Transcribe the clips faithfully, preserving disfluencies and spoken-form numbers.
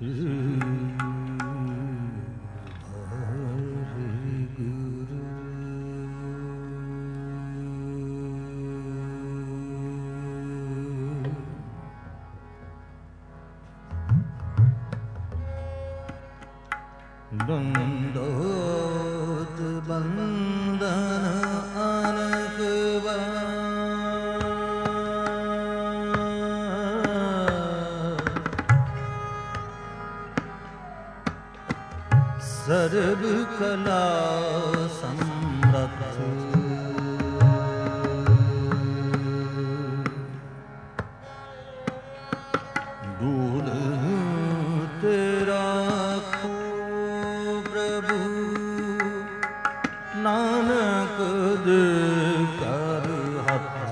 दंडोत बंदन अनकवा सर्व कला समरथ दूध तेरा नानक दे कर हथ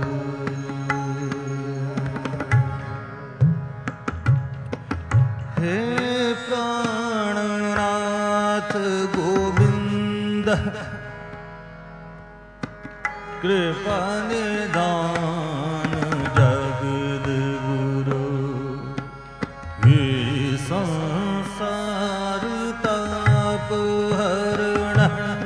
हे प्राणनाथ गोविंद कृपा निदान जगद गुरु हे संसार ताप हरण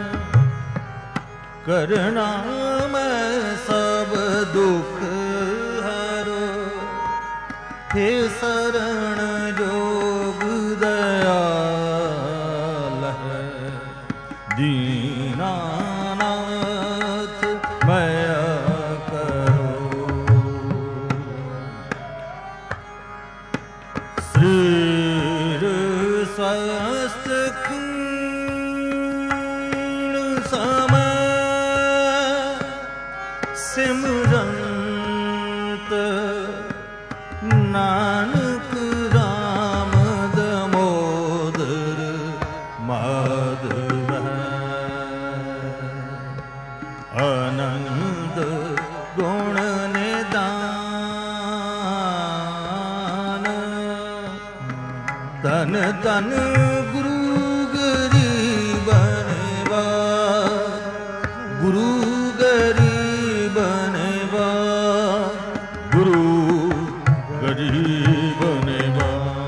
करना मैं सब दुख हरो हे शरण जोग दयाल है दीनानाथ मया करो श्रीर स्वस्थ समय सिमरंत नानक राम दमोदर माधव आनंद गुण निदान धन धन गुरु गरीब बनेवा गुरु गरीब बनेवा गुरु गरीब बनेवा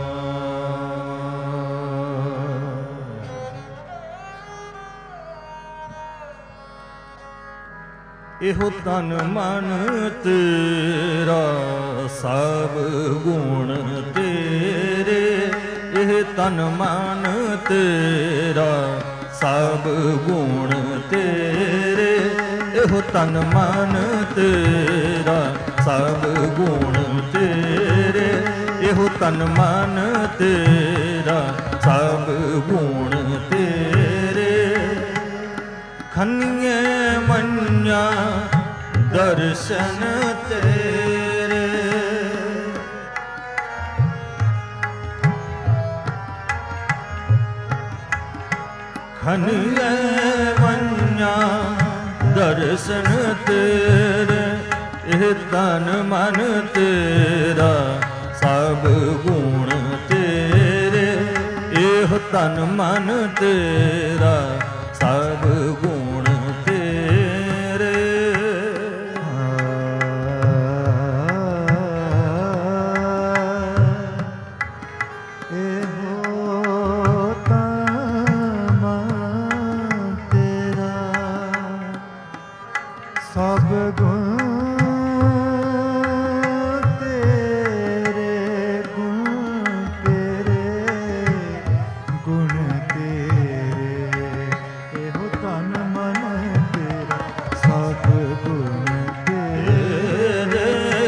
एहो तन मन तेरा सब गुण तेरे एह तन मन तेरा सब गुण तेरे एहो तन मन तेरा सब गुण तेरे एहो तन मन तेरा सब गुण तेरे खनिए मन्या दर्शन तेरे खनिए मन्या दर्शन तेरे एह तन मन तेरा सब गुण तेरे एह तन मन तेरा सब गुण तेरे एहो तन मन तेरा सब गुण तेरे गुण तेरे गुण तेरे एहो तन मन तेरा सब गुण तेरे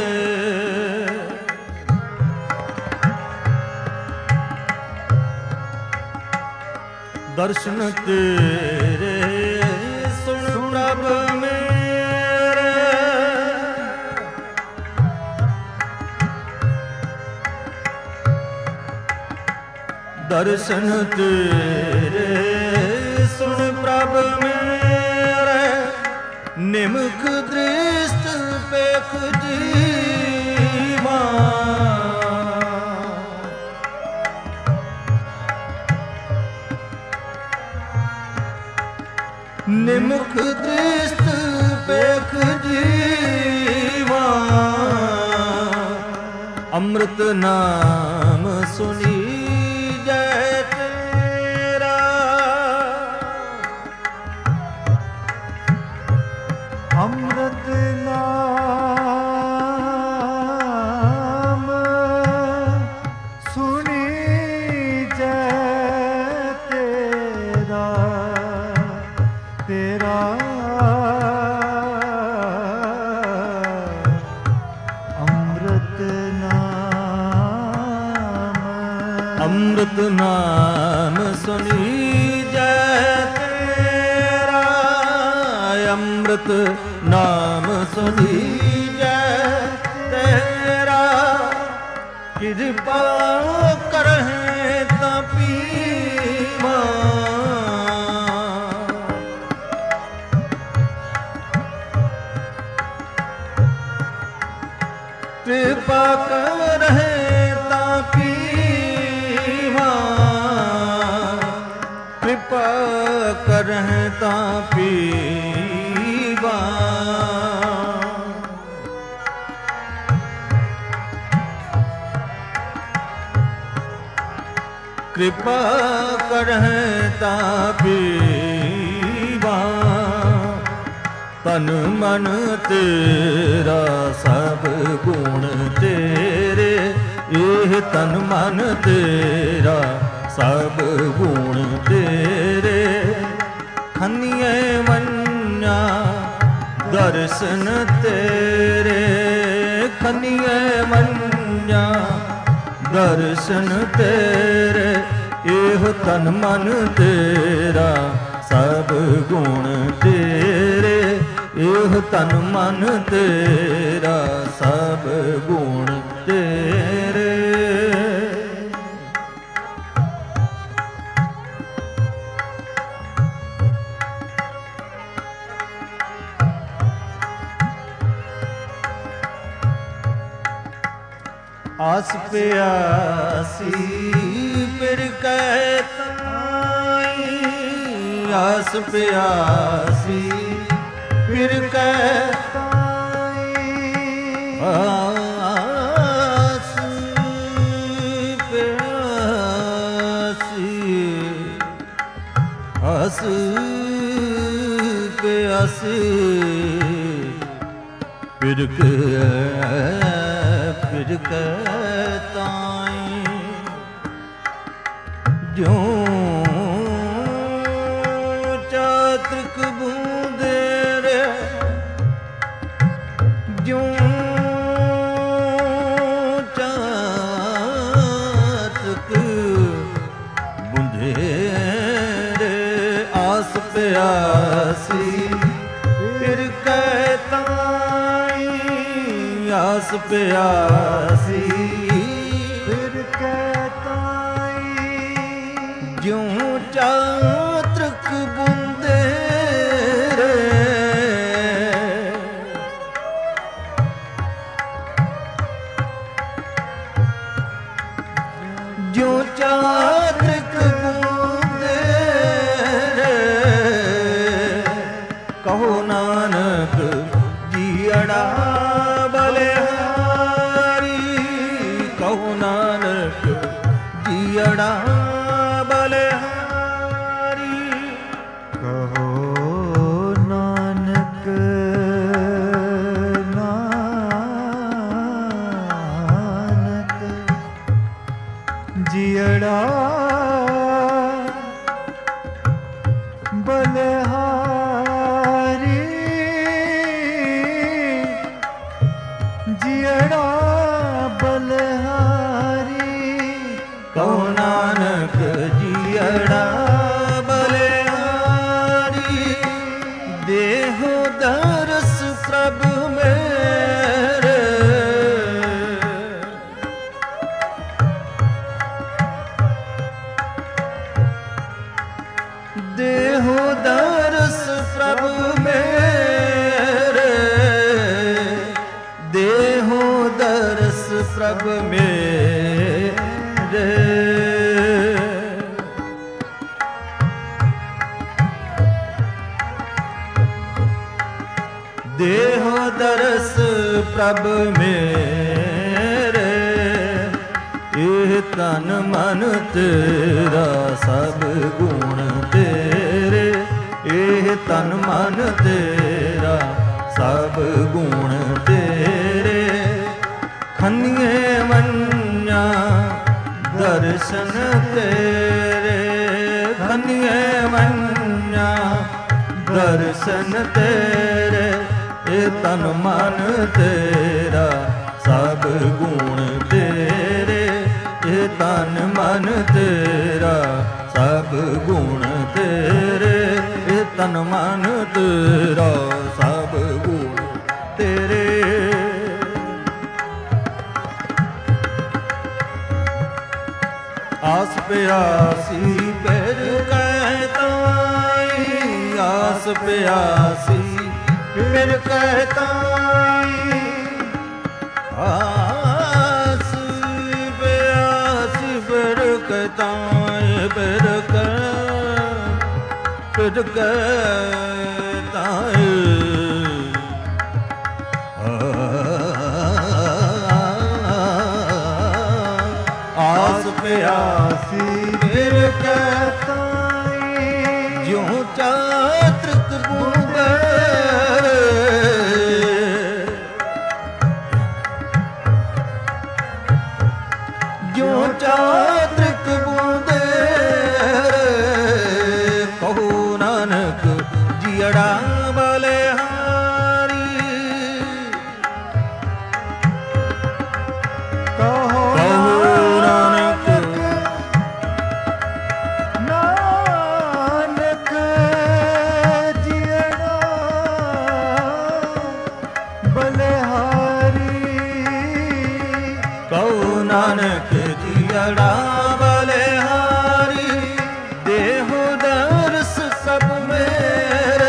दर्शन तेरे सुन प्रभ मेरे दर्शन तेरे सुन प्रभ मेरे निमख दृष्ट पेख जीवा निमुख दृष्ट पेख जीवा अमृत नाम सुनी ਅੰਮ੍ਰਿਤ ਨਾਮ ਸੁਣੀਜੈ ਤੇਰਾ, ਅੰਮ੍ਰਿਤ ਨਾਮ ਸੁਣੀਜੈ ਤੇਰਾ, ਕਿਰਪਾ ਕਰਹਿ ਤਾਂ ਪੀਵਾ। ਕਿਰਪਾ ਕਰਹਿ ਤਾਂ ਪੀਵਾ, ਕਿਰਪਾ ਕਰਹਿ ਤਾਂ ਪੀਵਾ। ਕਿਰਪਾ ਕਰਹਿ ਤਾਂ ਪੀਵਾ, ਤਨ ਮਨ ਤੇਰਾ ਸਭ ਗੁਣ ਤੇਰੇ, ਇਹ ਤਨ ਮਨ ਤੇਰਾ ਸਭ ਗੁਣ ਤੇਰੇ। ਖੰਨੀਏ ਮੰਨਾ ਦਰਸ਼ਨ ਤੇਰੇ, ਖੰਨੀਏ ਮੰਨਾ ਦਰਸ਼ਨ ਤੇਰੇ, ਇਹ ਤਨ ਮਨ ਤੇਰਾ ਸਭ ਗੁਣ ਤੇਰੇ, ਇਹ ਤਨ ਮਨ ਤੇਰਾ ਸਭ ਗੁਣ ਤੇਰੇ। ਆਸ ਪਿਆਸੀ ਫਿਰ ਕਹਿ ਤਾਈ, ਆਸ ਪਿਆਸੀ ਫਿਰ ਕਹਿ ਤਾਈ, ਆਸ ਪਿਆਸੀ, ਆਸ ਪਿਆਸੀ ਫਿਰ ਕਹਿ ਫਿਰ ਕਹਿ ਤਾਈ, ਜਿਉ ਚਾਤ੍ਰਿਕ ਬੂੰਦੇ ਰੇ, ਜਿਉ ਚਾਤ੍ਰਿਕ ਬੂੰਦੇ ਰੇ, ਆਸ ਪਿਆਸੀ ਫਿਰ ਕਹਿ ਤਾਈ, ਆਸ ਪਿਆਸੀ ਫਿਰ ਕਹਿ ਤਾਈ, ਜਿਉ ਚਾਤ੍ਰਿਕ ਬੂੰਦੇ ਰੇ, ਜਿਉ ਚਾਤ੍ਰਿਕ ਬੂੰਦੇ ਰੇ, ਕਹੋ ਨਾਨਕ ਜੀਅੜਾ ਜੀਅੜਾ ਬਲਿਹਾਰੀ, ਕਹੋ ਨਾਨਕ ਨਾਨਕ ਜੀਅੜਾ ਬਲਿਹਾਰੀ, ਜੀਅੜਾ ਬਲਿਹਾਰੀ, ਕਹੋ ਨਾਨਕ ਜੀਅੜਾ ਬਲਿਹਾਰੀ, ਦੇਹੋ ਦਰਸ ਪ੍ਰਭ ਮੇਰੇ, ਦੇਹੋ ਦਰਸ ਪ੍ਰਭ ਮੇਰੇ, ਦੇਹੋ ਦਰਸ ਪ੍ਰਭ ਮੇਰੇ, ਦੇਹੋ ਦਰਸ ਪ੍ਰਭ ਮੇਰੇ, ਇਹ ਤਨ ਮਨ ਤੇਰਾ ਸਭ ਗੁਣ ਤੇਰੇ, ਇਹ ਤਨ ਮਨ ਤੇਰਾ ਸਭ ਗੁਣ ਤੇਰੇ। ਖੰਨੀਏ ਮੰਨਾ ਦਰਸ਼ਨ ਤੇਰੇ, ਖੰਨੀਏ ਮੰਨਾ ਦਰਸ਼ਨ ਤੇਰੇ, ਇਹ ਤਨ ਮਨ ਤੇਰਾ ਸਭ ਗੁਣ ਤੇਰੇ, ਇਹ ਤਨ ਤਨ ਮਨ ਤੇਰਾ ਸਭ ਗੁਣ ਤੇਰੇ, ਇਹ ਤਨ ਮਨ ਤੇਰਾ ਸਭ ਗੁਣ ਤੇਰੇ। ਆਸ ਪਿਆਸੀ ਪਿਰ ਕਹਿ ਤਾਈ, ਆਸ ਪਿਆਸੀ ਪਿਰ ਕਹਿ ਤਾਈ, ਆਸ ਪਿਆਸੀ ਪਿਰ ਕਹਿ ਤਾਈ, ਪਿਰ ਕਹਿ ਪਿਰ ਕਹਿ ਤਾਈ। ਆਸ ਪਿਆਸੀ ਫਿਰ ਕਹਿ ਤਾਈ, ਜਿਉ ਚਾਤ੍ਰਿਕ ਬੂੰਦੇ, ਜਿਉ ਚਾਤ੍ਰਿਕ ਬੂੰਦੇ, ਕਹੋ ਨਾਨਕ ਜੀਅੜਾ ਬਲਿਹਾਰੀ। ਕਹੋ ਨਾਨਕ ਜੀਅੜਾ ਬਲਿਹਾਰੀ, ਦੇਹੁ ਦਰਸ ਸਭ ਮੇਰੇ,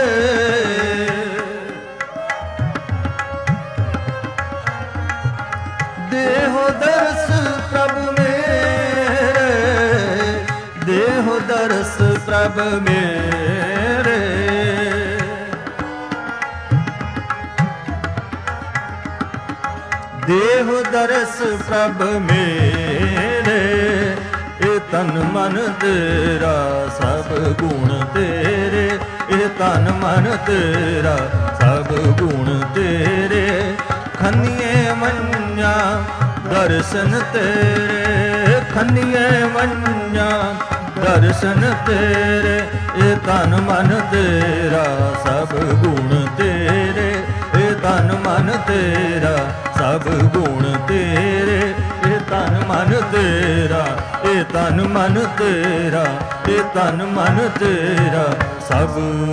ਦੇਹੁ ਦਰਸ ਪ੍ਰਭ ਮੇਰੇ, ਦੇਹੁ ਦਰਸ ਪ੍ਰਭ ਮੇਰੇ। ਦੇਹੁ ਦਰਸ ਪ੍ਰਭ ਮੇਰੇ, ਇਹ ਤਨ ਮਨ ਤੇਰਾ ਸਭ ਗੁਣ ਤੇਰੇ, ਇਹ ਤਨ ਮਨ ਤੇਰਾ ਸਭ ਗੁਣ ਤੇਰੇ। ਖੰਨੀਏ ਮੰਨਿਆ ਦਰਸ਼ਨ ਤੇਰੇ, ਖੰਨੀਏ ਮੰਨਿਆ ਦਰਸ਼ਨ ਤੇਰੇ, ਇਹ ਤਨ ਮਨ ਤੇਰਾ ਸਭ ਗੁਣ ਤੇਰੇ, ਇਹ ਤਨ ਮਨ ਤੇਰਾ ਸਭ ਗੁਣ ਤੇਰੇ, ਇਹ ਤਨ ਮਨ ਤੇਰਾ, ਇਹ ਤਨ ਮਨ ਤੇਰਾ, ਇਹ ਤਨ ਮਨ ਤੇਰਾ ਸਭ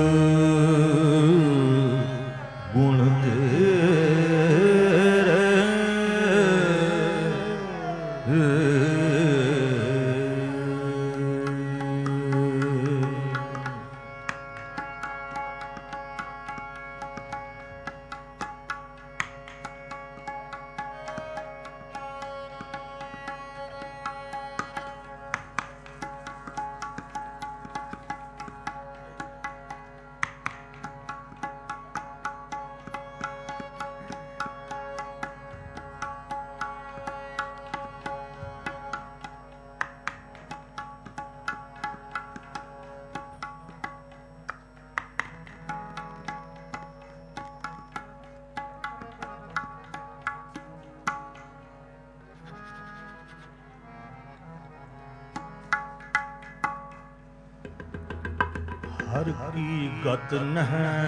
ਗੁਣ ਤੇਰੇ। हर की गत नह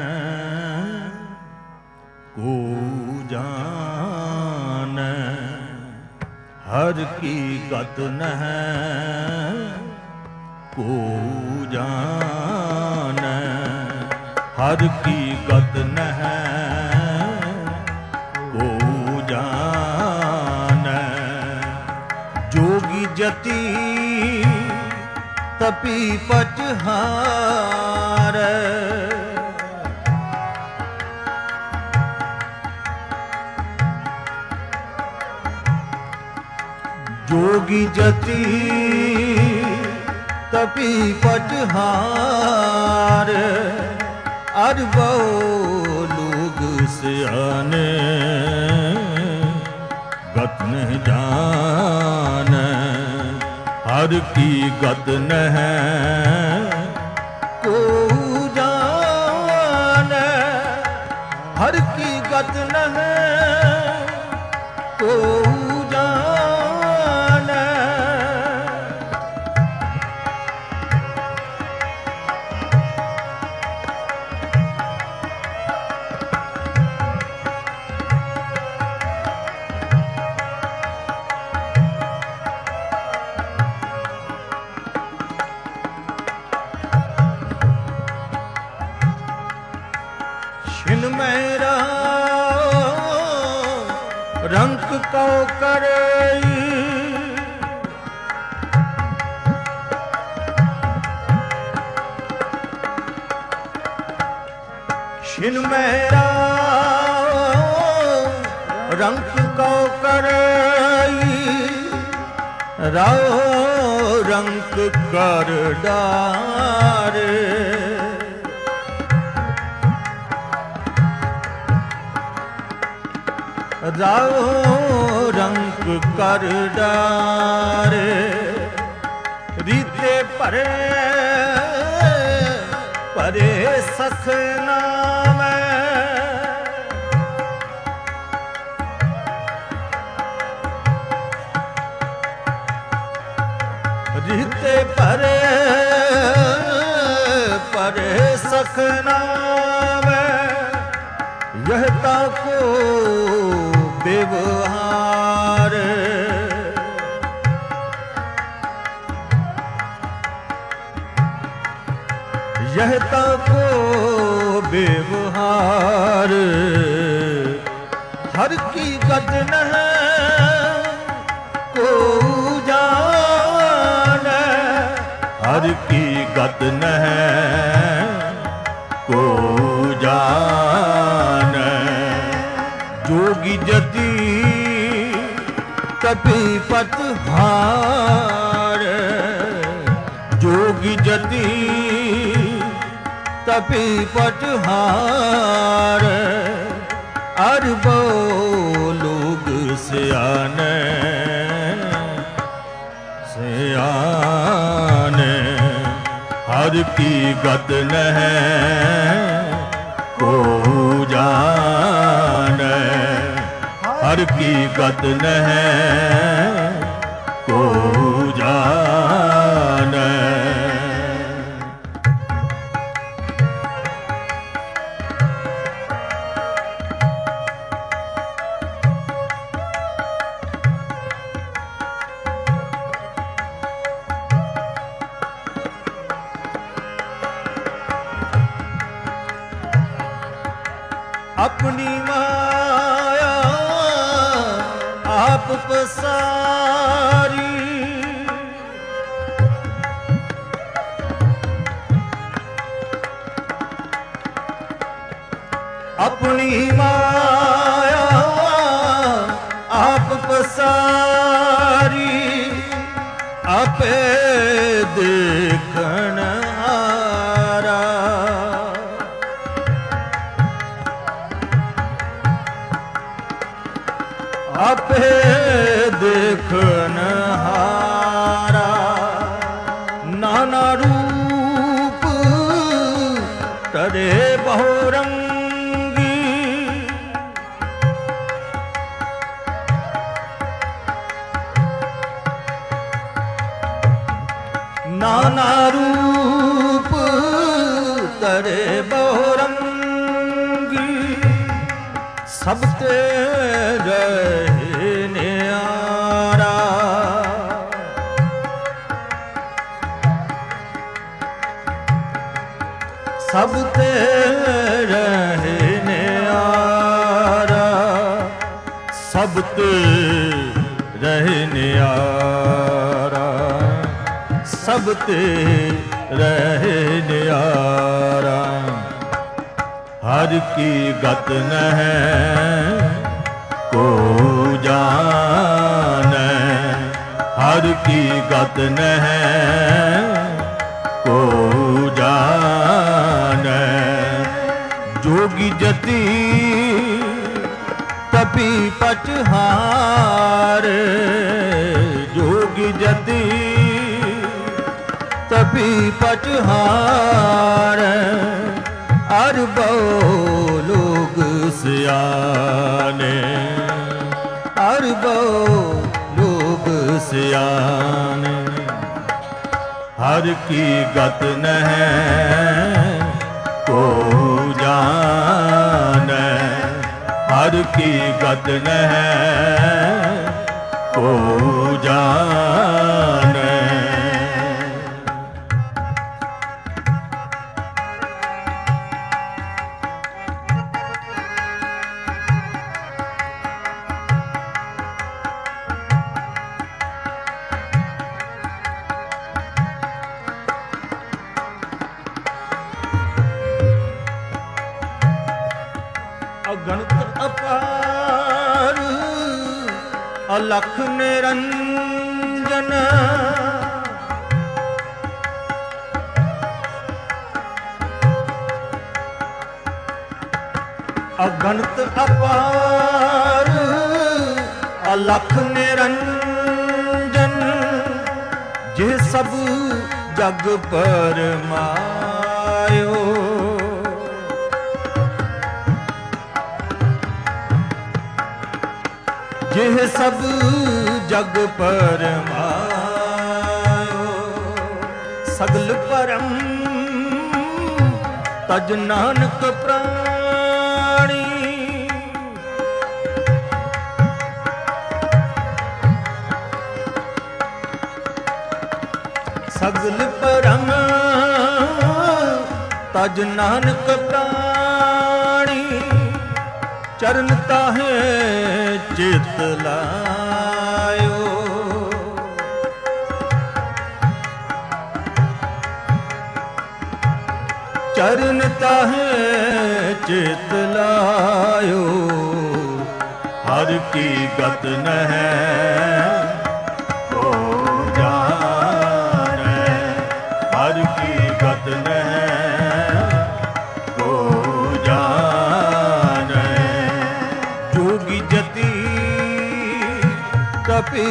को जान, हर की गत नह को जान, हर की गत नह को जान। जोगी जति तपी पचहार, जोगी जति तपी पचहार। अरबो लोग सियाने गत नहीं जान, हर की गत नह को जान, हर की गत नह को जान। को करई छिन मेरा रंग को करई राव रंग कर डारे राव रंग कर डारे रीते परे परे सखना में रीते परे परे सखना में यह ताको व्यवहार यह ताको व्यवहार हर की गत न को जान हर की गत न को जान जोगी जति कपि पतहार जोगी जति कपि पतहार अरबो लोग सियाने सियाने हर की गत न को जाने हर की गत न को जाने अपनी माया आप पसारी अपनी माया आप पसारी आपे देखन हारा आपे देखन हारा नाना रूप तरे बहुरंगी नाना रूप तरे बहुरंगी सबते रहने आरा सबते रहने आरा सबते रहने आरा सबते रहने आरा हर की गत न को जान हर की गत न को जान जोगी जति कपि पटहार जोगी जति कपि पटहार अरबो लोग सियाने अरबो लोग सियाने हर की गत न को जान हर की गत न को जान ਅਲਖ ਨਿਰੰਜਨ ਅਗਣਤ ਅਪਾਰ ਅਲਖ ਨਿਰੰਜਨ ਜੇ ਸਭ ਜਗ ਪਰਮਾਇਓ ਜਿਹ ਸਭ ਜਗ ਪਰਮਾਇਓ ਸਗਲ ਪਰਮ ਤਜ ਨਾਨਕ ਪ੍ਰਾਣੀ ਸਗਲ ਪਰਮ ਤਜ ਨਾਨਕ ਪ੍ਰਾਣੀ ਚਰਨ ਤਾਹੇ ਚਿਤ ਲਾਇਓ ਚਰਨ ਤਾਹੇ ਚਿਤ ਲਾਇਓ ਹਰ ਕੀ ਗਤ ਨਹਿ ਕੋ ਜਾਣੈ ਹਰ ਕੀ ਗਤ ਨਹਿ ਕੋ ਜਾਣੈ ਜੋਗੀ ਜਤੀ ਤਪੀ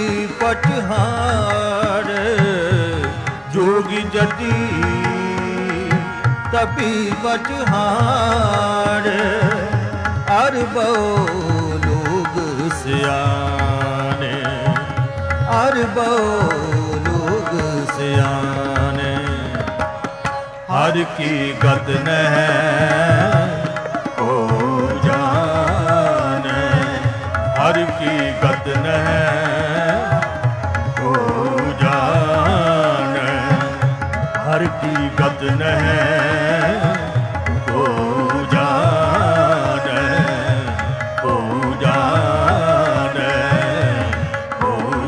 ਪਟਹਾਰ ਜੋਗੀ ਜਤੀ ਤਪੀ ਪਟਹਾਰ ਅਰ ਬਹੁ ਲੋਗ ਸਿਆਣੇ ਅਰ ਬਹੁ ਲੋਗ ਸਿਆਣੇ ਹਰ ਕੀ ਗਤ ਨਹਿ ਕੋ ਜਾਣੈ ਹਰ ਕੀ ਗਤ ਨਹਿ ਕੋ ਜਾਣੈ ਹਰ ਕੀ ਗਤ ਨਹਿ ਕੋ ਜਾਣੈ ਕੋ ਜਾਣੈ ਕੋ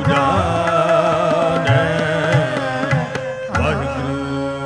ਜਾਣੈ ਵਾਹਿਗੁਰੂ।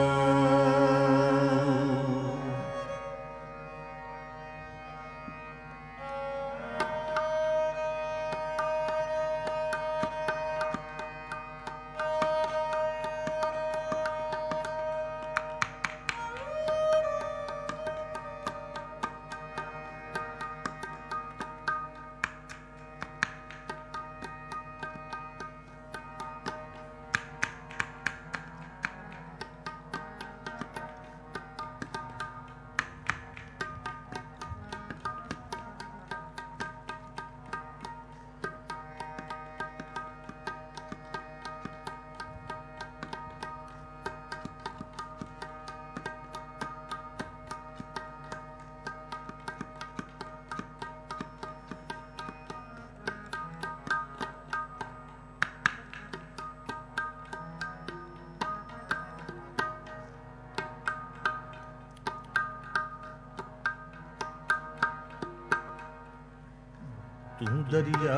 ਤੂੰ ਦਰਿਆ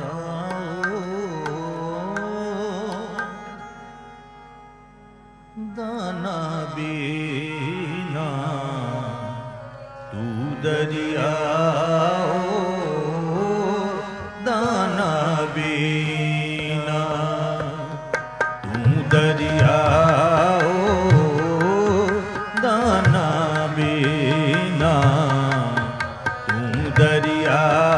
ਦਾਨਾ ਬੀਨਾ ਤੂੰ ਦਰਿਆ ਦਾਨਾ ਬੀਨਾ ਤੂੰ ਦਰਿਆ ਦਾਨਾ ਬੀਨਾ ਤੂੰ ਦਰਿਆ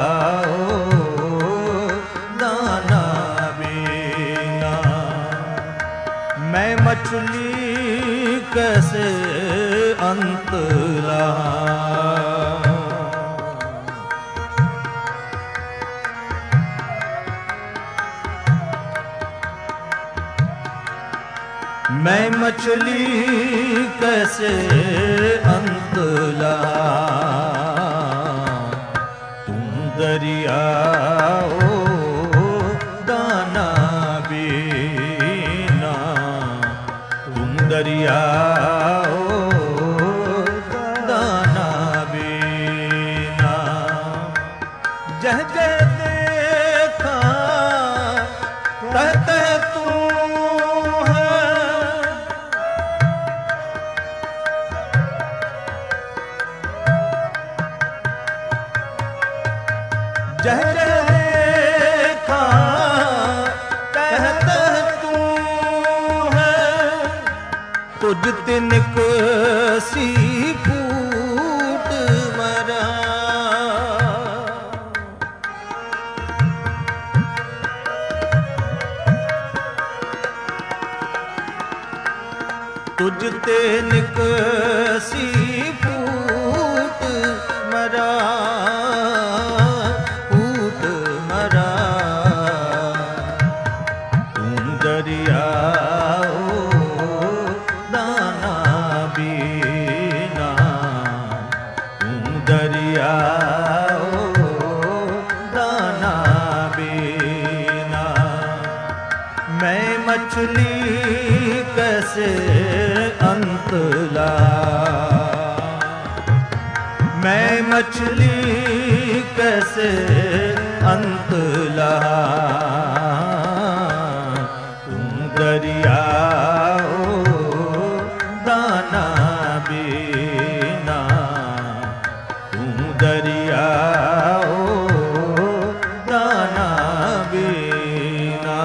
मछली कैसे अंत रहा मैं मछली कैसे अंत रहा तुम दरिया दरिया दाना बीना जह जह देखा तह तह तू है जह जह देखा तुझ तिनक सी फूट मरा। तुझ तिनक सी फूट मरा, फूट मरा। तू दरिया दरिया दाना बिना मैं मछली कैसे अंत ला। मैं मछली कैसे अंत ला। तुम दरिया दाना बिना, दरिया दाना बिना।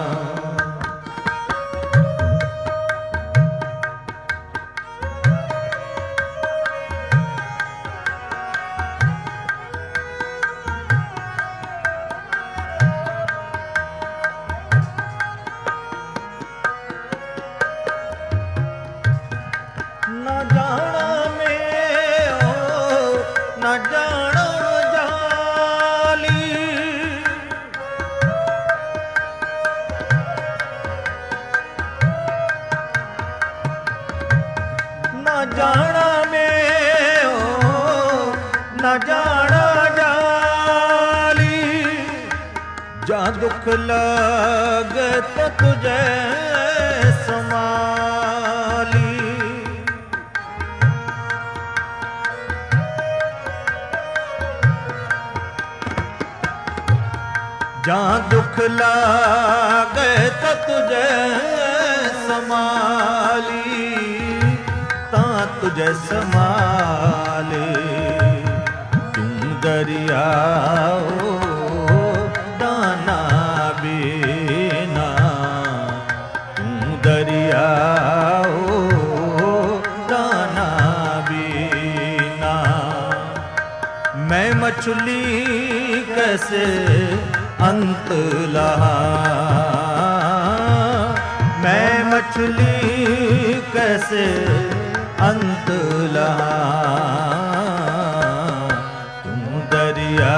न जाना में हो न जाना जाली, न जाना में हो न जाना जाली। जा दुख लगे तो तुझे संभाली। जहाँ दुख लागे तो तुझे संभाली, ता तुझे संभाले। तुम दरिया दाना बिना, तुम दरिया दाना बिना मैं मछली कैसे अंत लहा। मैं मछली कैसे अंत लहा। तुम दरिया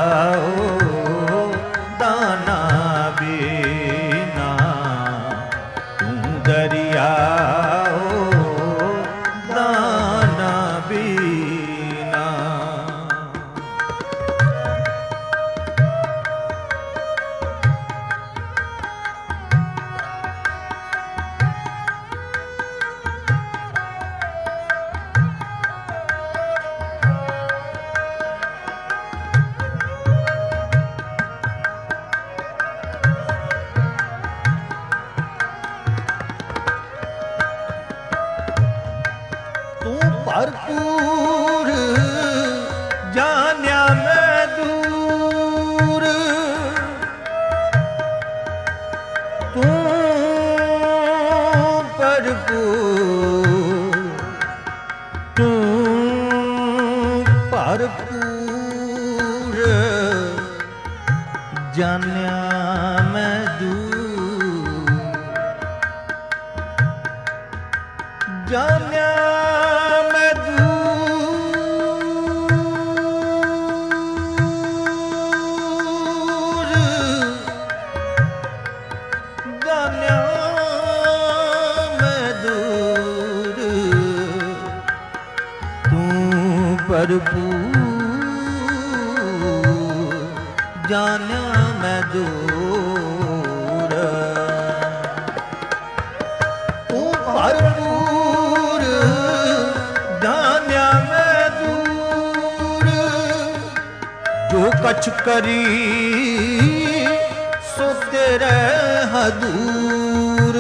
दाना बिना, तुम दरिया दाना बिना। भरपूर जान्या मैं दूर, तू भरपूर, तू भरपूर जान्या मैं दूर, जान्या भरपूर जान्या मैं दूर, तू भरपूर जान्या मैं दूर। जो कछ करी सो तेरे हदूर,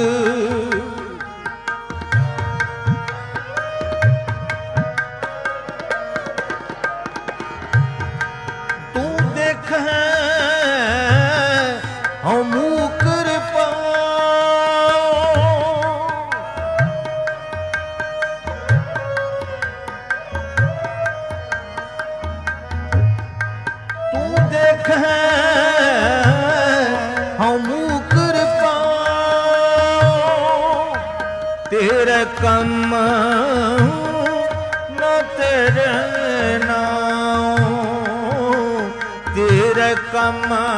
तेरे कम न तेरे नाम, तेरे कम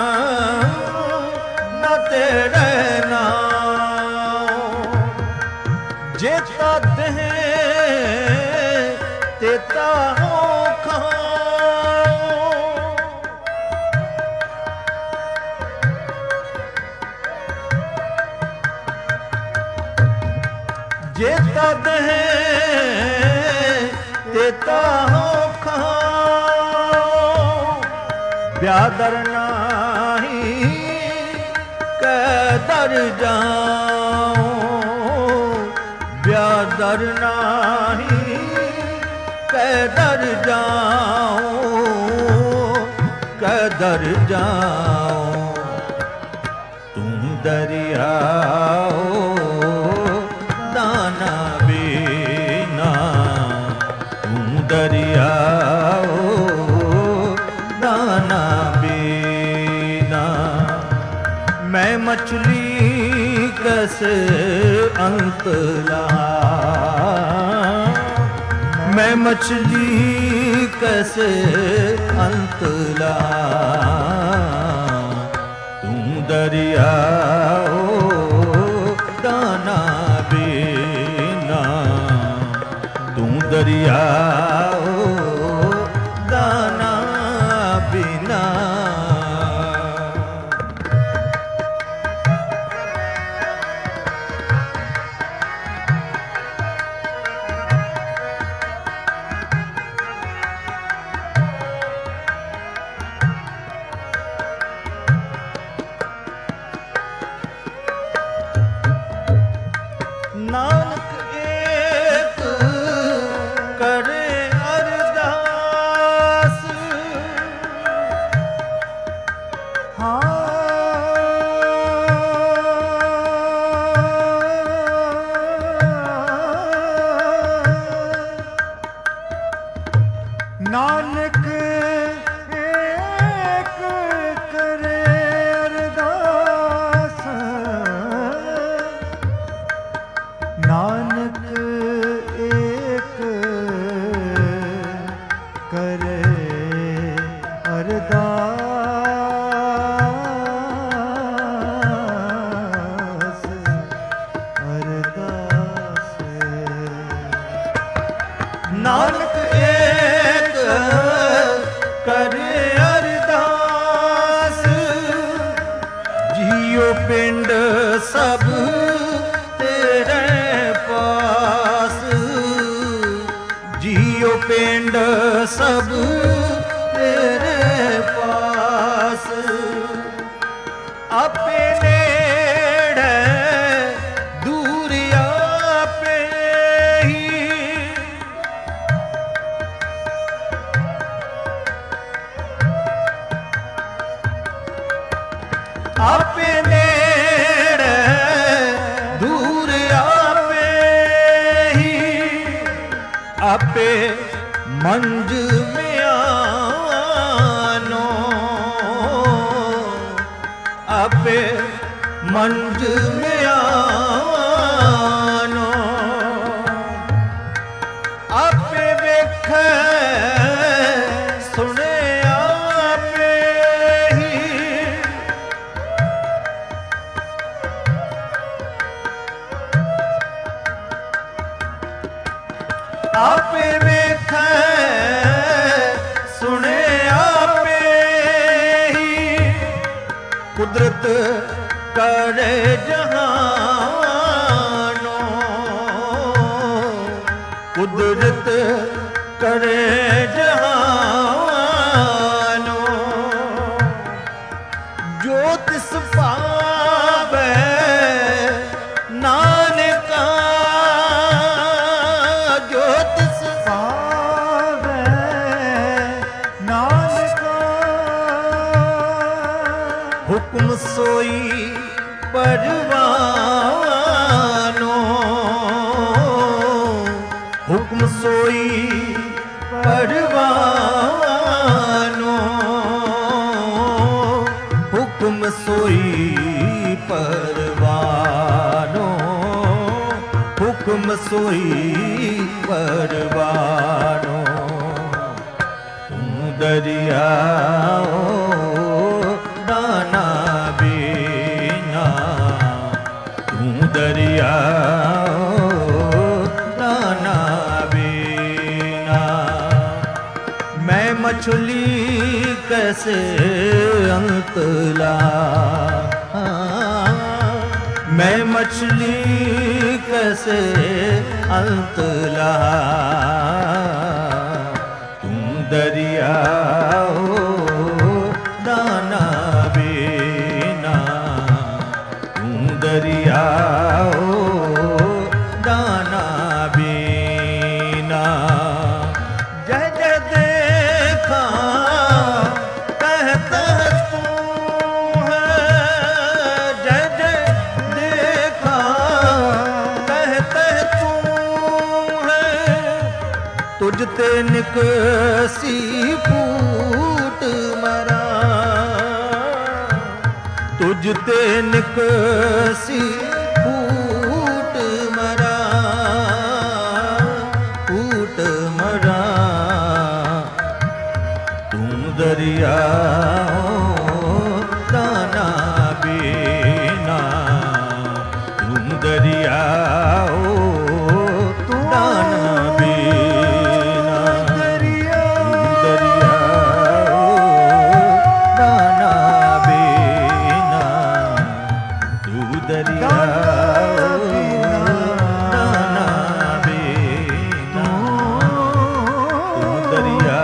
न तेरे नाम। जेता देह तेता जेता देह तेता हो खाओ, ब्यादर नाही कैदर जाओ, ब्यादर नाही कैदर जाओ, कैदर जाओ। तुम दरियाओ दाना बीना, तुम दरियाओ दाना बीना। मैं मछली कैसे अंत लहा, मैं मछली कैसे अंत लहा। तुम दरियाओ दाना बीना, तुम दरियाओ दाना बिना। नानक एक करे अरदास, नानक एक करे अरदास, नानक एक करे अरदास, अरदास। नानक एक करे अरदास, जियो पिंड सब तेरे पास, जियो पिंड सब तेरे पास। आपे नेड़े दूर आपे ही, आपे नेड़े दूर आपे ही, आपे मंज में आनो, आपे मंज में आनो। आपे वेखे सुने आपे ही, आपे वेखे सुने आपे ही। कुदरत करे जहानो, कुदरत करे जहानो। जो तिस पावे नानका, जो तिस पावे नानका। हुक्म सोई परवानो, हुक्म सोई परवानो। रसोई परवानो, तू दरिया दाना बीना, तू दरिया दाना बीना। मैं मछली कैसे अंत ला, मैं मछली कैसे अंत ला, तुम दरिया दाना बीना, तुम दरिया दाना बीना। जय जय देखा कहता तू है, जय जय देखा कहते तू है, तुझते निकसी फूट मरा, तुझते निकसी फूट मरा, फूट मरा। तुम दरिया दाना बीना, तुम दरिया दाना बीना, दरिया दरिया दाना बीना, तू दरिया दाना बीना, तू दरिया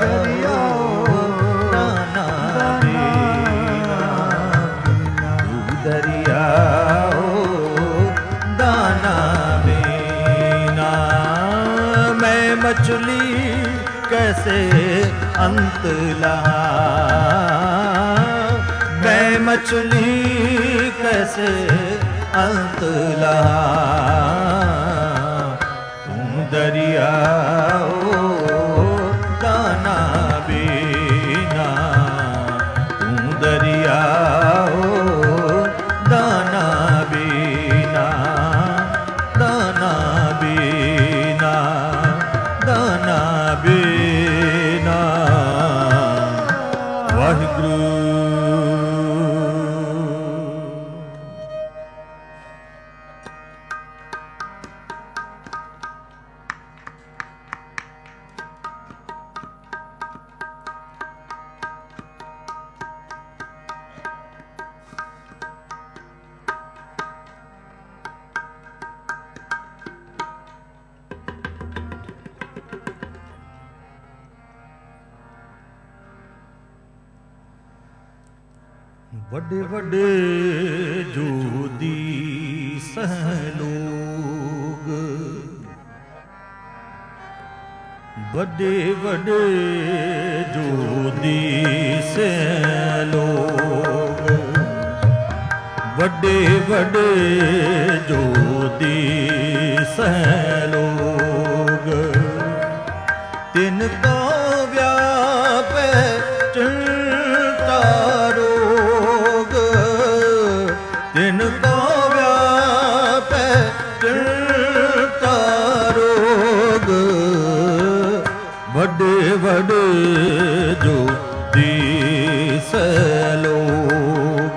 दाना बीना, तू दरिया दाना बीना। मैं मछली कैसे अंत ला, मैं मछली कैसे अंत ला, तुम दरिया दाना बीना, तुम दरिया दाना बीना, दाना बीना, दाना बीना। वाहिगुरु। बड़े बड़े जोदी सह लोग, बड़े बड़े जोदी से लोग, बड़े बड़े जोदी सह लोग, तिनको व्याप चिंता रोग, तिनको व्याप चिंता रोग। बड़े बड़े जो दीस लोग,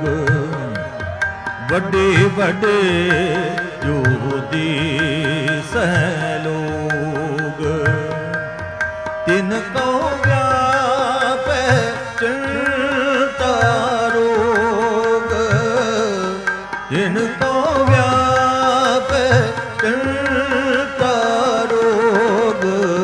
बड़े बड़े जो दीस लोग, तिनको व्याप चिंता रोग, तिनको व्याप चिंता रोग।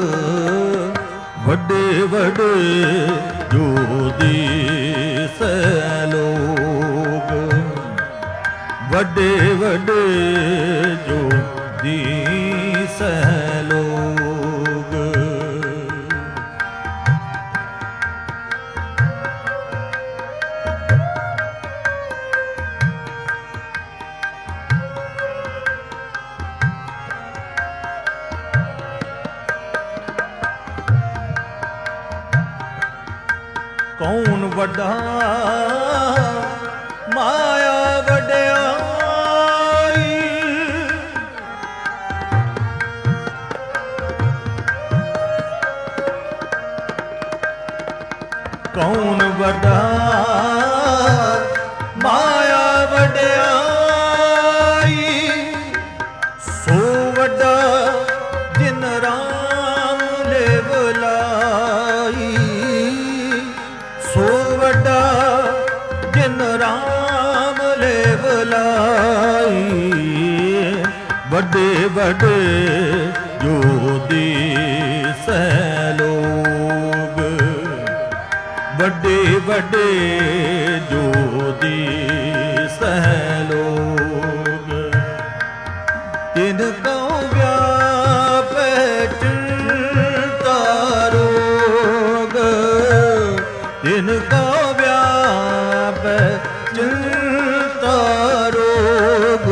बड़े बड़े जो दीस लोग, बड़े बड़े जो दीस लोग। कौन वड्डा माया वड्याई, ਵੱਡੇ ਵੱਡੇ ਜੋਤੀ ਸੈ ਲੋਗ, ਵੱਡੇ ਵੱਡੇ ਜੋਤੀ ਸੈ ਲੋਗ, ਤਿਨ ਕਉ ਵਿਆਪੈ ਚਿੰਤਾ ਰੋਗ, ਤਿਨ ਕਉ ਵਿਆਪੈ ਚਿੰਤਾ ਰੋਗ,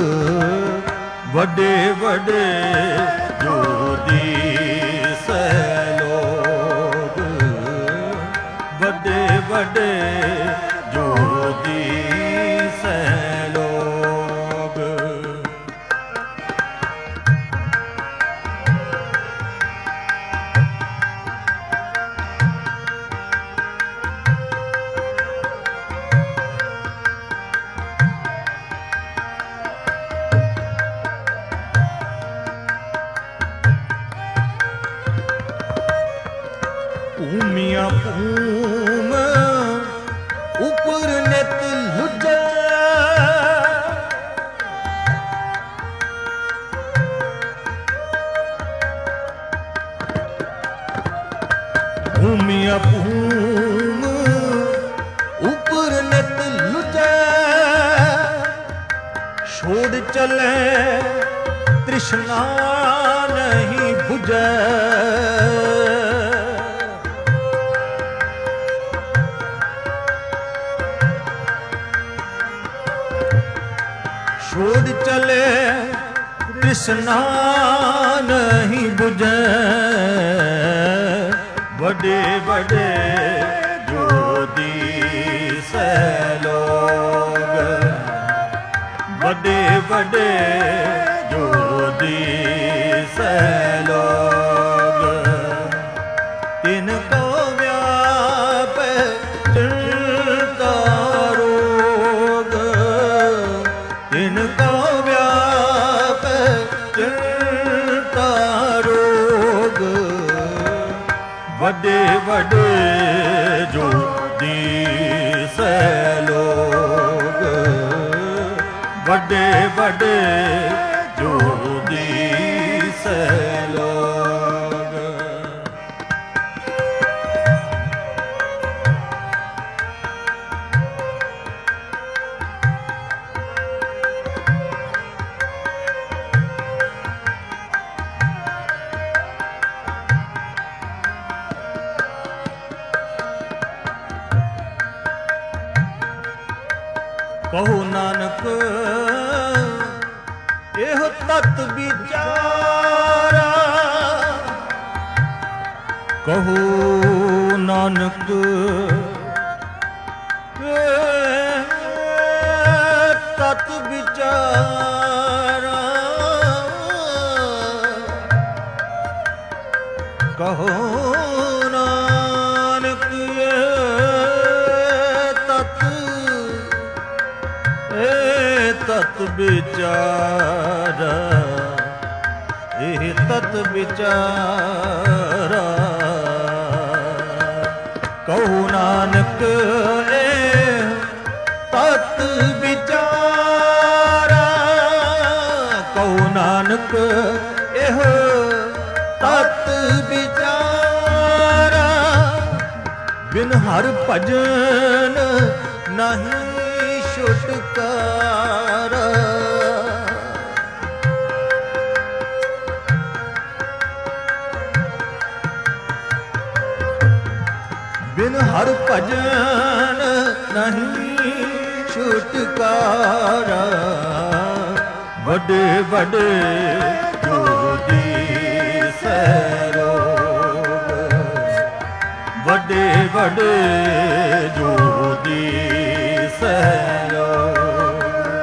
ਵੱਡੇ ਵੱਡੇ ਜੋਤੀ ਸੈ ਲੋਗ, ਵੱਡੇ ਵੱਡੇ ਜੋਤੀ ਸੈ ਲੋਗ। ਭੂਮੀਆਂ ਭੂਮ ਉਪਰ ਨਿਤ ਲੁਜੈ, ਭੂਮੀਆਂ ਭੂਮ ਉਪਰ ਨਿਤ ਲੁਜੈ, ਛੋੜ ਚਲੇ ਤ੍ਰਿਸ਼ਨਾ ਨਹੀਂ ਬੁਝੈ, ਛੋੜ ਚਲੇ ਤ੍ਰਿਸ਼ਨਾ ਨਹੀਂ ਬੁਝੈ, ਵੱਡੇ ਵੱਡੇ ਜੋਤੀ ਸੈ ਲੋਗ, ਵੱਡੇ ਵੱਡੇ ਜੋਤੀ ਸੈ ਲੋਗ, ਤਿਨ ਕਉ ਵਿਆਪੈ ਚਿੰਤਾ ਰੋਗ, ਤਿਨ ਕਉ ਵਿਆਪੈ ਚਿੰਤਾ ਰੋਗ, ਵੱਡੇ ਵੱਡੇ ਜੋਤੀ ਸੈ ਲੋਗ, ਵੱਡੇ ਵੱਡੇ ਜੋਤੀ ਸੈ ਲੋਗ। ਕਹੋ ਨਾਨਕ ਇਹੋ ਤਤ ਵਿਚਾਰਾ, ਕਹੋ ਨਾਨਕ ਤਤ ਵਿਚਾਰਾ, ਕਹੋ ਨਾਨਕ ਤਤ ਇਹ ਤਤ ਵਿਚਾਰਾ, ਇਹ ਤਤ ਵਿਚਾਰਾ, ਕਹੋ ਨਾਨਕ ਇਹ ਤਤ ਵਿਚਾਰਾ, ਕਹੋ ਨਾਨਕ ਇਹ ਤਤ ਵਿਚਾਰਾ, ਬਿਨ ਹਰ ਭਜਨ ਨਹੀਂ ਛੁਟਕਾਰਾ, ਬਿਨ ਹਰ ਭਜਨ ਨਹੀਂ ਛੁਟਕਾਰਾ, ਵੱਡੇ ਵੱਡੇ ਜੋਤੀ ਸੈ ਲੋਗ, ਵੱਡੇ ਵੱਡੇ ਜੋਤੀ ਸੈ ਲੋਗ,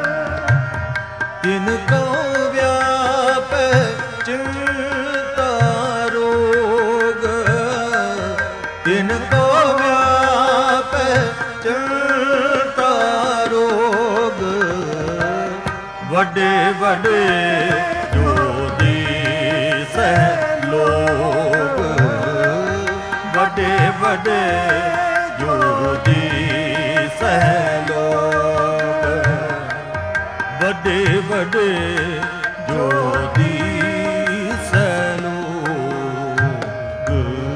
ਤਿਨ ਕਉ ਵਿਆਪੈ ਚਿੰਤਾ ਰੋਗ, ਤਿਨ ਕਉ ਵਿਆਪੈ ਚਿੰਤਾ ਰੋਗ, ਵੱਡੇ ਵੱਡੇ ਜੋਤੀ ਸੈ ਲੋਗ, ਵੱਡੇ ਵੱਡੇ ਜੋਤੀ ਸੈ ਲੋਗ, ਵੱਡੇ ਵੱਡੇ ਜੋਦੀ ਸੈਲੋਗ।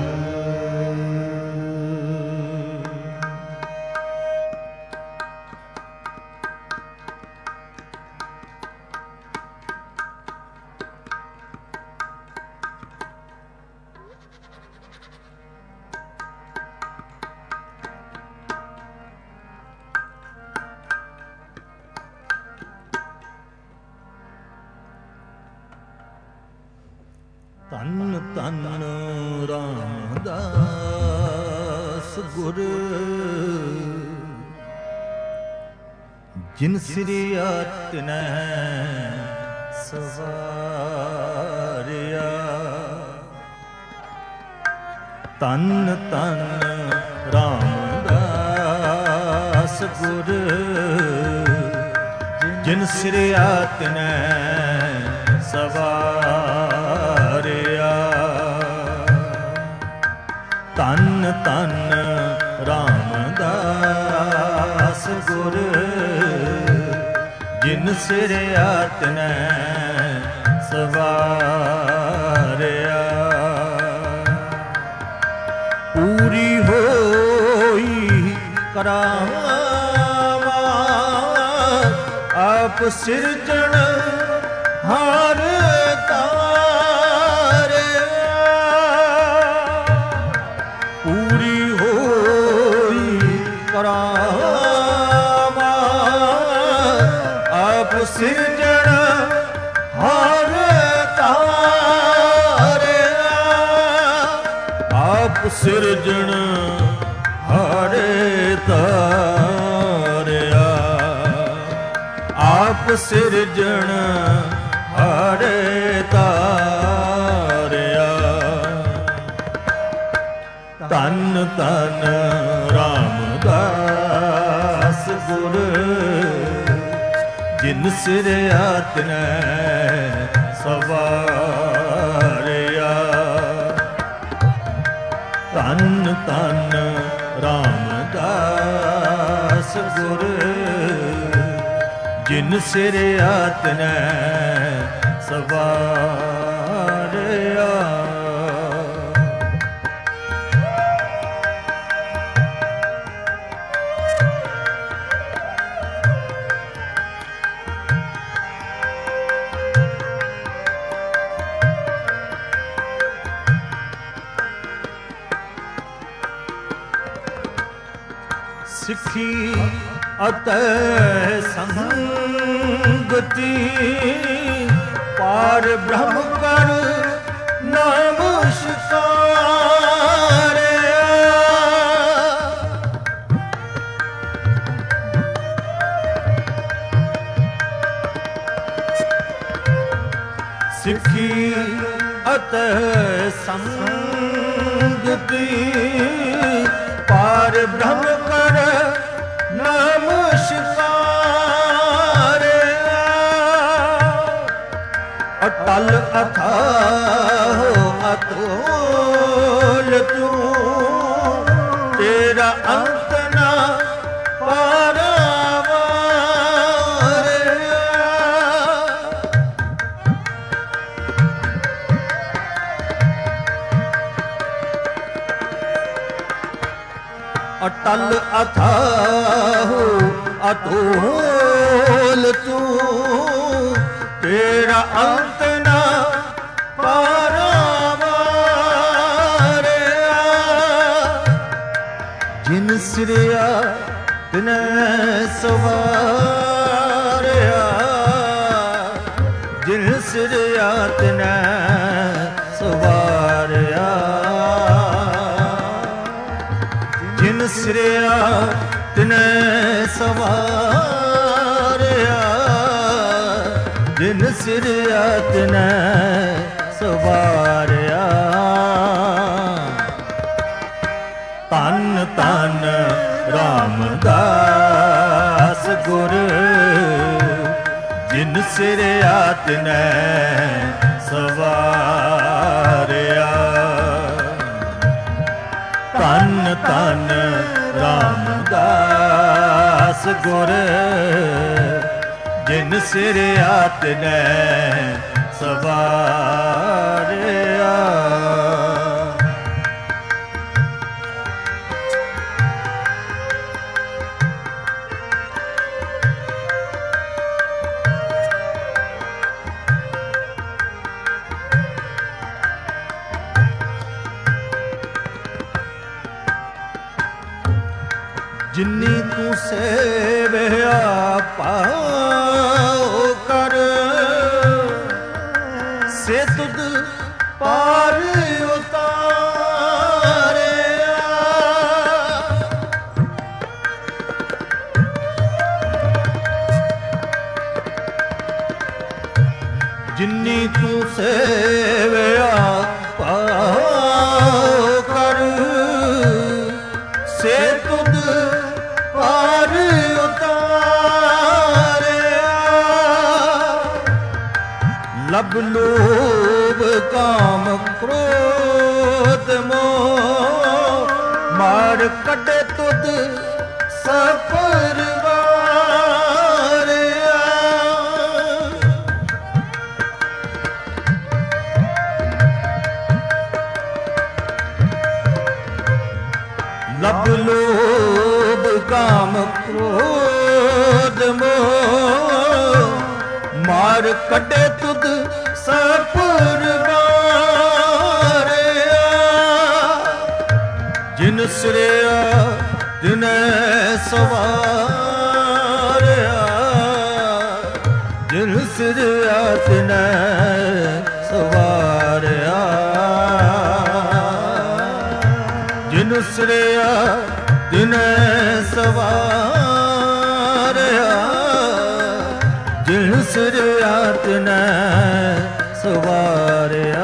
ਧੰਨ ਧੰਨ ਰਾਮਦਾਸ ਗੁਰ, ਜਿਨ ਸਿਰਿਆ ਤਿਨੈ ਸਵਾਰਿਆ। ਧੰਨ ਧੰਨ ਰਾਮਦਾਸ ਗੁਰ, ਜਿਨ ਸਿਰਿਆ ਤਿਨੈ ਸਵਾਰਿਆ। ਧੰਨ ਧੰਨ ਰਾਮਦਾਸ ਗੁਰ, ਜਿਨ ਸਿਰਿਆ ਤਿਨੈ ਸਵਾਰਿਆ। ਪੂਰੀ ਹੋਈ ਕਰਾਮਾਤ ਆਪ ਸਿਰਜਣ ਹਰ ਤਾਰਿਆ। ਪੂਰੀ ਹੋਈ ਕਰਾਮਾਤ ਆਪ ਸਿਰਜਣ ਹਰ ਤਾਰਿਆ। ਆਪ ਸਿਰਜਣ ਹਰ ਤਾਰਿਆ। ਆਪ ਸਿਰਜਣ ਹਰੇ ਤਾਰਿਆ। ਧੰਨ ਧੰਨ ਰਾਮਦਾਸ ਗੁਰ, ਜਿਨ ਸਿਰਿਆ ਤਿਨੈ ਸਵਾਰਿਆ। ਧੰਨ ਧੰਨ ਰਾਮਦਾਸ ਗੁਰ, ਜਿਨ ਸਿਰਿਆ ਤਿਨੈ ਸਵਾਰਿਆ। ਸਿੱਖੀ ਅਤੈ ਸੰਗਤੀ, ਪਾਰ ਬ੍ਰਹਮ ਕਰ ਨਮਸਕਾਰਿਆ। ਸਿੱਖੀ ਅਤੈ ਸੰਗਤੀ, ਪਾਰ ਬ੍ਰਹਮ ਕਰ ਨਮਸਕਾਰਿਆ। ਅਟਲ ਅਥਾਹ ਅਤੁਲ ਤੂੰ, ਤੇਰਾ ਅੰਤ ਨਾ ਪਾਰਾਵਾਰਿਆ। ਅਟਲ ਅਥਾਹ ਅਤੁਲ ਤੂੰ, ਤੇਰਾ ਅੰਤ ਨਾ ਪਾਰਾਵਾਰਿਆ। ਜਿਨ ਸਿਰਿਆ ਤਿਨੈ ਸਵਾਰਿਆ। ਜਿਨ ਸਿਰਿਆ ਤਿਨੈ ਸਵਾਰਿਆ। ਜਿਨ ਸਿਰਿਆ ਤਿਨੈ ਸਵਾਰਿਆ। ਜਿਨ ਸਿਰਿਆ ਤਿਨੈ ਸਵਾਰਿਆ। ਧੰਨ ਧੰਨ ਰਾਮਦਾਸ ਗੁਰ, ਜਿਨ ਸਿਰਿਆ ਤਿਨੈ ਸਵਾਰਿਆ। ਧੰਨ ਧੰਨ ਰਾਮਦਾਸ ਗੁਰ, ਜਿਨ ਸਿਰ ਆਤਨੈ ਸਵਾਰਿਆ। ਜਿਨੀ ਤੂੰ ਸੇਵਿਆ ਪਾਉ ਕਰ, ਸੇ ਤੁਧ ਪਾਰ ਉਤਾਰਿਆ। ਜਿਨੀ ਤੂੰ ਸੇਵਿਆ ਪਾਉ ਕਰ, ਸੇ ਤੁਧ ਪਾਰ ਉਤਾਰਿਆ। ਲਬ ਲੋਭ ਕਾਮ ਕ੍ਰੋਧ ਮੋਹ, ਮਾਰ ਕੱਢੇ ਤੁਧ ਸਪਰਵਾਰਿਆ। ਲਬ ਲੋਭ ਕਾਮ ਕ੍ਰੋਧ ਮੋਹ, ਮਾਰ ਕੱਢੇ ਤੁਧ ਸਪਰਵਾਰਿਆ। ਜਿਨ ਸਿਰਿਆ ਤਿਨੈ ਸਵਾਰਿਆ, ਜਿਨ ਸਿਰਿਆ ਤਿਨੈ ਸਵਾਰਿਆ। ਜਿਨ ਸਿਰਿਆ ਤਿਨੈ ਸਵਾਰਿਆ, ਜਿਨ ਸਿਰਿਆ ਤਿਨੈ ਸਵਾਰਿਆ।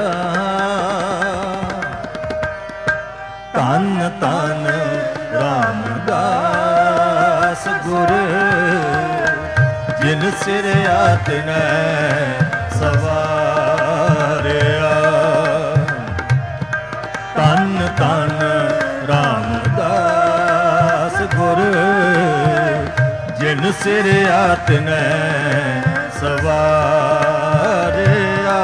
ਧੰਨ ਧੰਨ ਰਾਮਦਾਸ ਗੁਰ, ਜਿਨ ਸਿਰਿਆ ਤਿਨੈ ਸਵਾਰਿਆ। ਧੰਨ ਧੰਨ ਰਾਮਦਾਸ ਗੁਰ, ਜਿਨ ਸਿਰਿਆ ਤਿਨੈ ਸਵਾਰਿਆ।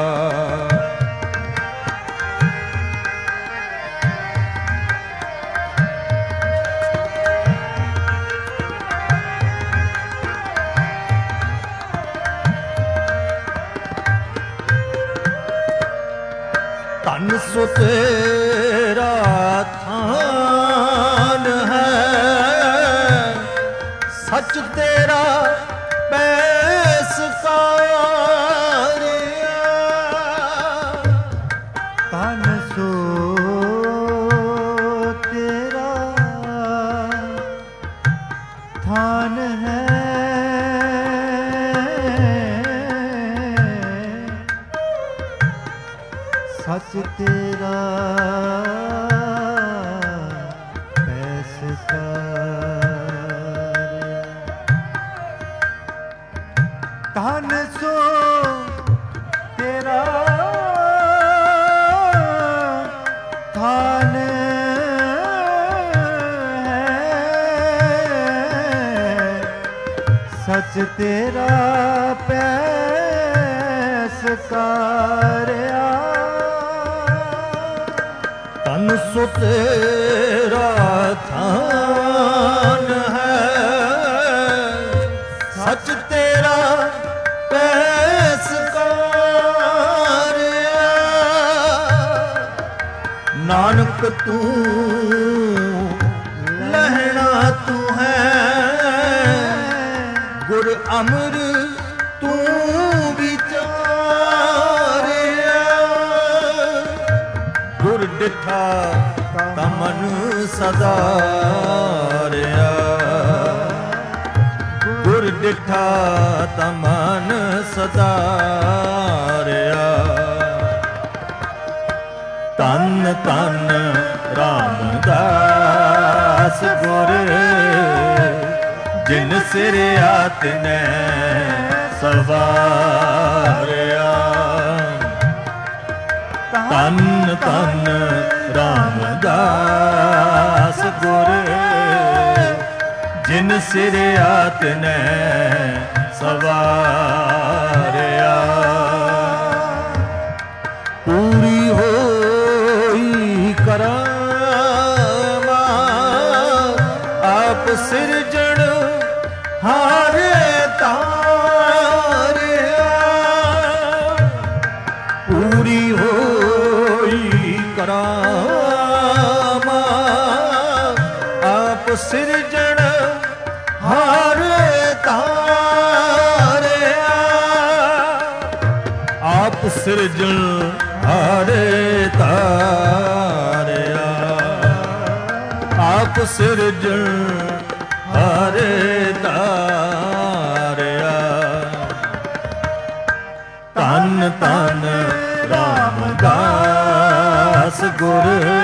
ਧਨ ਸੋ ਤੇਰਾ ਥਾਨ ਹੈ, ਸੱਚ ਤੇਰਾ ਪੈਸਕਾਰਿਆ। ਧਨ ਸੋ ਤੇਰਾ ਥਾਨ ਹੈ, ਸੱਚ ਤੇਰਾ ਪੈਸਕਾਰਿਆ। ਧਨ ਸੋ ਤੇਰਾ ਥਾਨ ਹੈ, ਸੱਚ ਤੇਰਾ ਪੈਸਕਾਰਿਆ। ਧਨ ਸੋ ਤੇਰਾ ਥਾਨ ਹੈ, ਸੱਚ ਤੇਰਾ ਪੈਸਕਾਰਿਆ। ਨਾਨਕ ਤੂੰ ਲਹਿਣਾ ਤੂੰ ਹੈ, ਗੁਰ ਅਮਰ ਤੂੰ ਵਿਚਾਰਿਆ। ਗੁਰ ਡਿਠਾ ਤਾ ਮਨ ਸਦਾਰਿਆ, ਗੁਰ ਡਿਠਾ ਤਾ ਮਨ ਸਦਾਰਿਆ। ਧੰਨ ਧੰਨ ਰਾਮਦਾਸ ਗੁਰ, ਜਿਨ ਸਿਰਿਆ ਤਿਨੈ ਸਵਾਰਿਆ। ਧੰਨ ਧੰਨ ਰਾਮਦਾਸ ਗੁਰ, ਜਿਨ ਸਿਰਿਆ ਤਿਨੈ ਸਵਾਰਿਆ। ਪੂਰੀ ਹੋਈ ਕਰਾਮਾਂ ਆਪ ਸਿਰਜਣ ਹਾਰੇ ਤਾਰਿਆ। ਪੂਰੀ ਹੋਈ ਕਰਾਮਾਂ ਆਪ ਸਿਰਜਣ ਹਾਰੇ ਤਾਰਿਆ। ਆਪ ਸਿਰਜਣ ਹਾਰੇ ਤਾਰਿਆ। ਆਪ ਸਿਰਜਣ ਹਾਰੇ ਤਾਰਿਆ। ਧੰਨ ਧੰਨ ਰਾਮਦਾਸ ਗੁਰ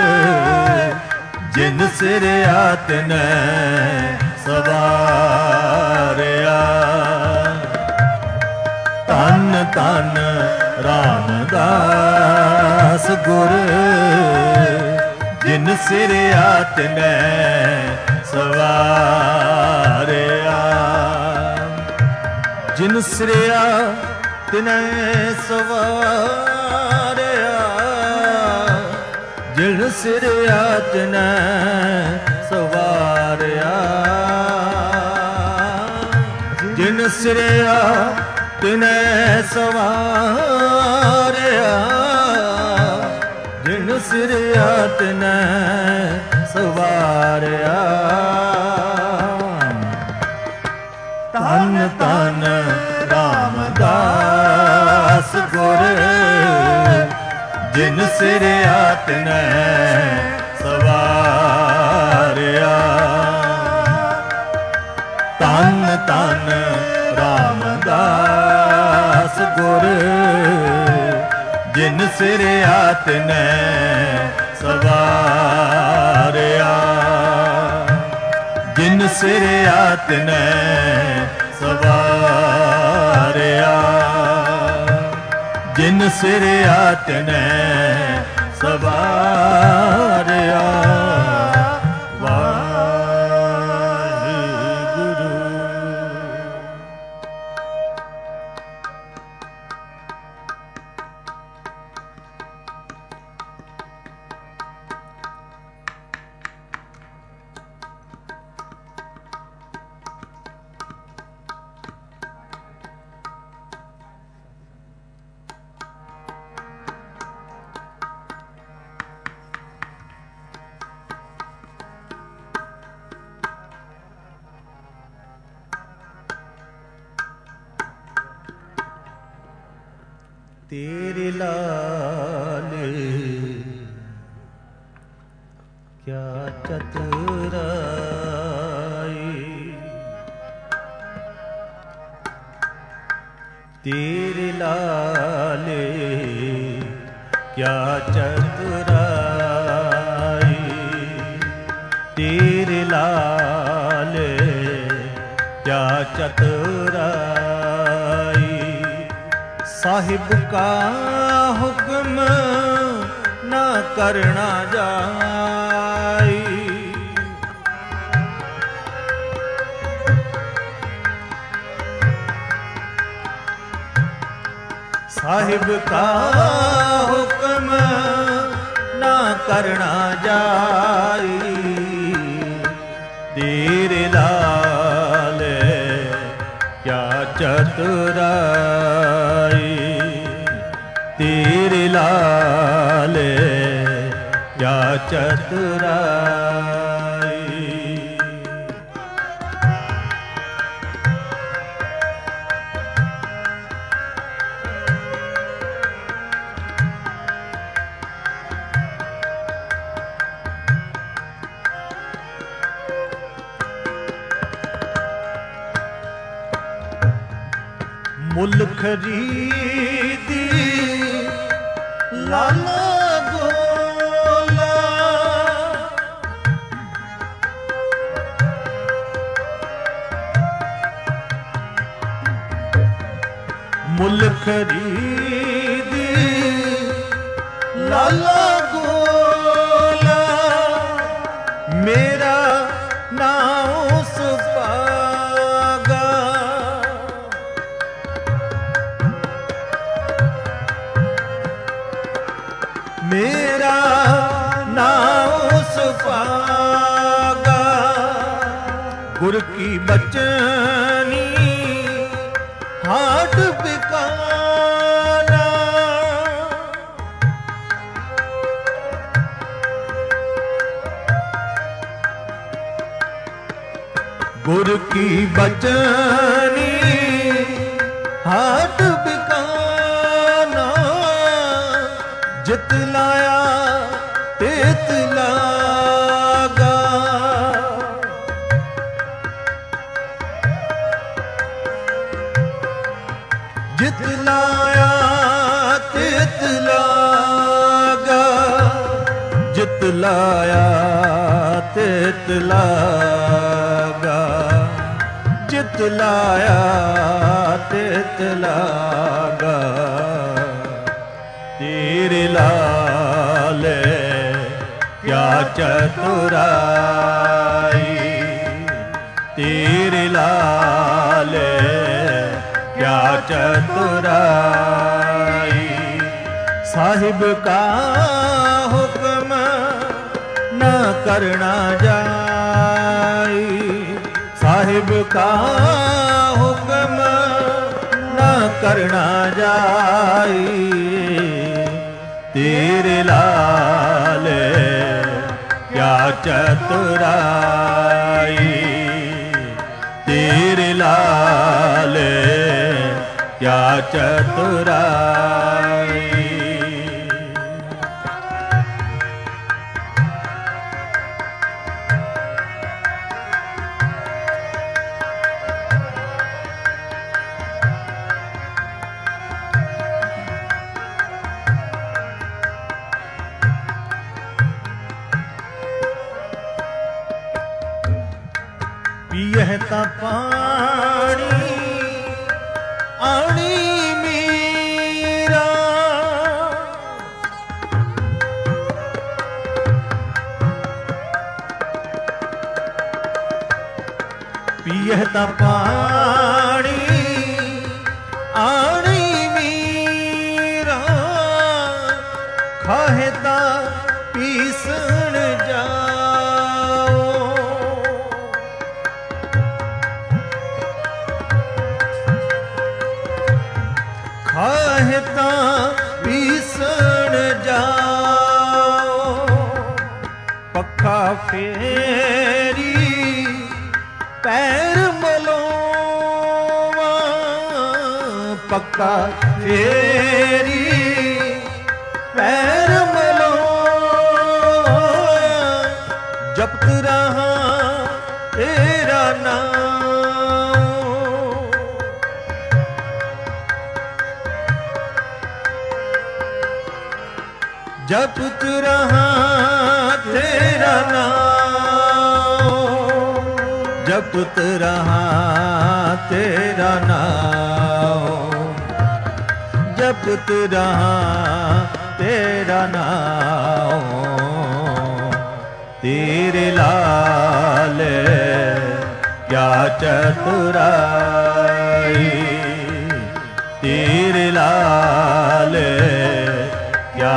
ਜਿਨ ਸਿਰਿਆ ਤਿਨੈ ਸਵਾਰਿਆ। ਧੰਨ ਧੰਨ ਰਾਮਦਾਸ ਗੁਰ ਜਿਨ ਸਿਰਿਆ ਤਿਨੈ ਸਵਾਰਿਆ। ਜਿਨ ਸਿਰਿਆ ਤਿਨੈ ਸਵਾਰਿਆ। ਜਿਨ ਸਿਰਿਆ ਤਿਨੈ ਸਵਾਰਿਆ। ਜਿਨ ਸਿਰਿਆ ਤਿਨੈ ਸਵਾਰਿਆ। ਜਿਨ ਸਿਰਿਆ ਤਿਨੈ ਸਵਾਰਿਆ। ਧੰਨ ਧੰਨ ਰਾਮਦਾਸ ਗੁਰ ਜਿਨ ਸਿਰਿਆ ਤਿਨੈ ਸਵਾਰਿਆ। ਧੰਨ ਧੰਨ ਰਾਮਦਾਸ ਗੁਰ ਜਿਨ ਸਿਰਿਆ ਤਿਨੈ ਸਵਾਰਿਆ। ਜਿਨ ਸਿਰਿਆ ਤਿਨੈ ਸਵਾਰਿਆ। ਜਿਨ ਸਿਰਿਆ ਤਿਨੈ ਸਵਾਰਿਆ। ਵਾਹਿਗੁਰੂ। ਤੇਰੇ ਲਾਲੇ ਕਿਆ ਚਤੁਰਾਈ। ਤੇਰੇ ਲਾਲੇ ਕਿਆ ਚਤੁਰਾਈ। ਤੇਰੇ ਲਾਲੇ ਕਿਆ ਚਤੁਰਾਈ। ਸਾਹਿਬ ਕਾ ਹੁਕਮ ਨਾ ਕਰਨਾ ਜਾਈ। ਸਾਹਿਬ ਕਾ ਹੁਕਮ ਨਾ ਕਰਨਾ ਜਾਈ। ਤੇਰੇ ਲਾਲੇ ਕਿਆ ਚਤੁਰਾਈ। ਤੇਰੇ ਲਾਲੇ ਕਿਆ ਚਤੁਰਾਈ। ਮੁੱਲ ਖਰੀਦੀ ਲਾਲਾ ਗੋਲਾ। ਮੁੱਲ ਖਰੀਦੀ ਲਾਲਾ ਗੋਲਾ। ਮੇਰਾ ਨਾਮ ਸੁਪਾਗਾ। मेरा नाम सुपागा। गुर की बचनी हाट बिकाना। गुर की बचनी हाट बिकाना। जित लाया तित लागा। जित लाया तित लागा। जित लाया तित लागा। जित लाया तित लागा। तेरे लाल क्या चतुराई। तेरे लाल क्या चतुराई। साहिब का हुक्म न करना जाई। साहिब का हुक्म न करना जाई। तेरे लाल क्या चतुराई। तेरे लाल क्या चतुराई। पियहता पानी आनी मीरा। पियहता पानी आनी मीरा। खाहेता पीसण जाओ। खाहेता पीसण जाओ। पक्का फेरी पैर मलोवा। पक्का फेरी पैर मलोवा। जपत रहा तेरा नाम। जपत रहा तेरा नाम। जपत रहा तेरा नाम। जपत रहा तेरा नाम। तेरे लाल क्या चतुराई। तेरे लाल क्या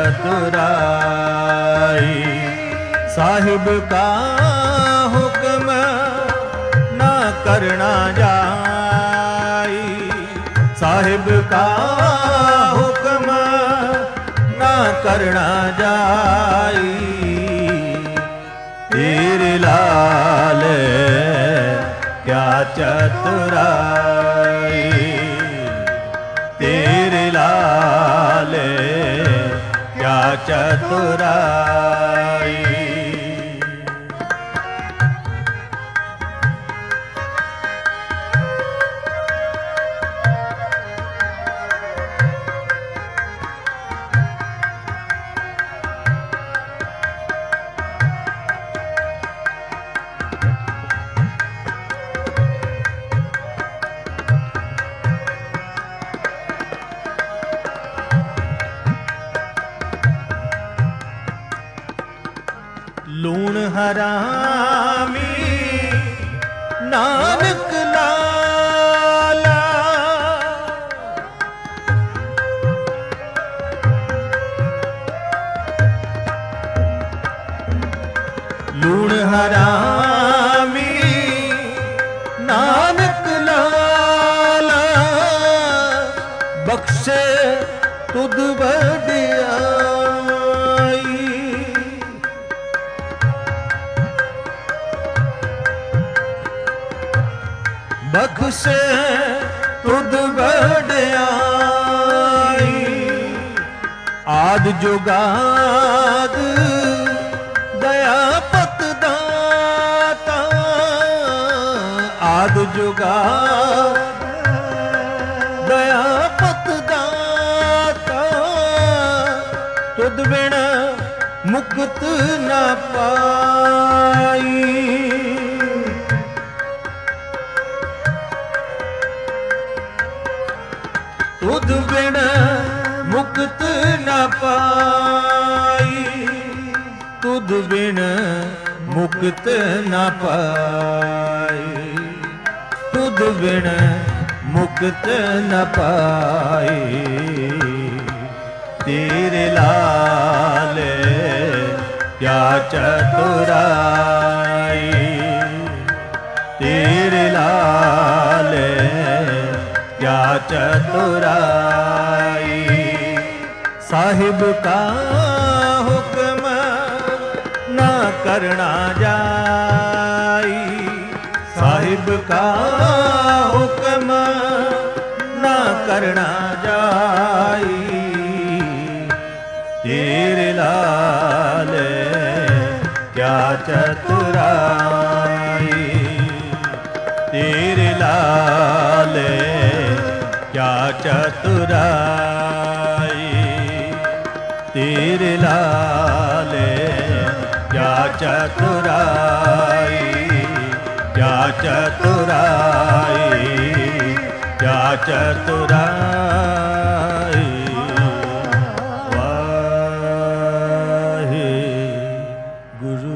चतुराई। साहिब का हुक्म ना करना जाई। साहिब का हुक्म ना करना जाई। तेरे लाल क्या चतुराई। तेरे लाल क्या चतुराई। लूण हरामी नानक लाला। ਹਰਾਮੀ ਨਾਨਕ ਲਾਲਾ ਬਖਸ਼ੇ ਤੁਧ ਵਡਿਆਈ। ਬਖਸ਼ੇ ਤੁਧ ਵਡਿਆਈ ਆਦ ਜੁਗਾਦ ਦਇਆ ਪਤ ਦਾਤਾ ਆਦ ਜੁਗਾਦ ਦਇਆ ਪਤ ਦਾਤਾ ਤੁਧ ਬਿਨ ਮੁਕਤ ਨ ਪਾਈ। ਤੁਧ ਬਿਨ ਮੁਕਤ ਨ ਪਾਈ ਤੁਧ ਬਿਨ ਮੁਕਤ ਨ ਪਾਈ ਤੁਧ ਬਿਨ ਮੁਕਤ ਨ ਪਾਈ। ਤੇਰੇ ਲਾਲੇ ਕਿਆ ਚਤੁਰਾਈ ਤੇਰੇ ਲਾਲੇ ਕਿਆ ਚਤੁਰਾਈ। ਸਾਹਿਬ ਕਾ ਹੁਕਮ ਨਾ ਕਰਣਾ ਜਾਈ ਸਾਹਿਬ ਕਾ ਹੁਕਮ ਨਾ ਕਰਣਾ ਜਾਈ। ਤੇਰੇ ਲਾਲੇ ਕਿਆ ਚਤੁਰਾਈ ਤੇਰੇ ਲਾਲੇ ਕਿਆ ਚਤੁਰਾਈ ਤੇਰੇ ਲਾਲੇ ਕਿਆ ਚਤੁਰਾਈ ਕਿਆ ਚਤੁਰਾਈ ਕਿਆ ਚਤੁਰਾਈ। ਵਾਹਿਗੁਰੂ।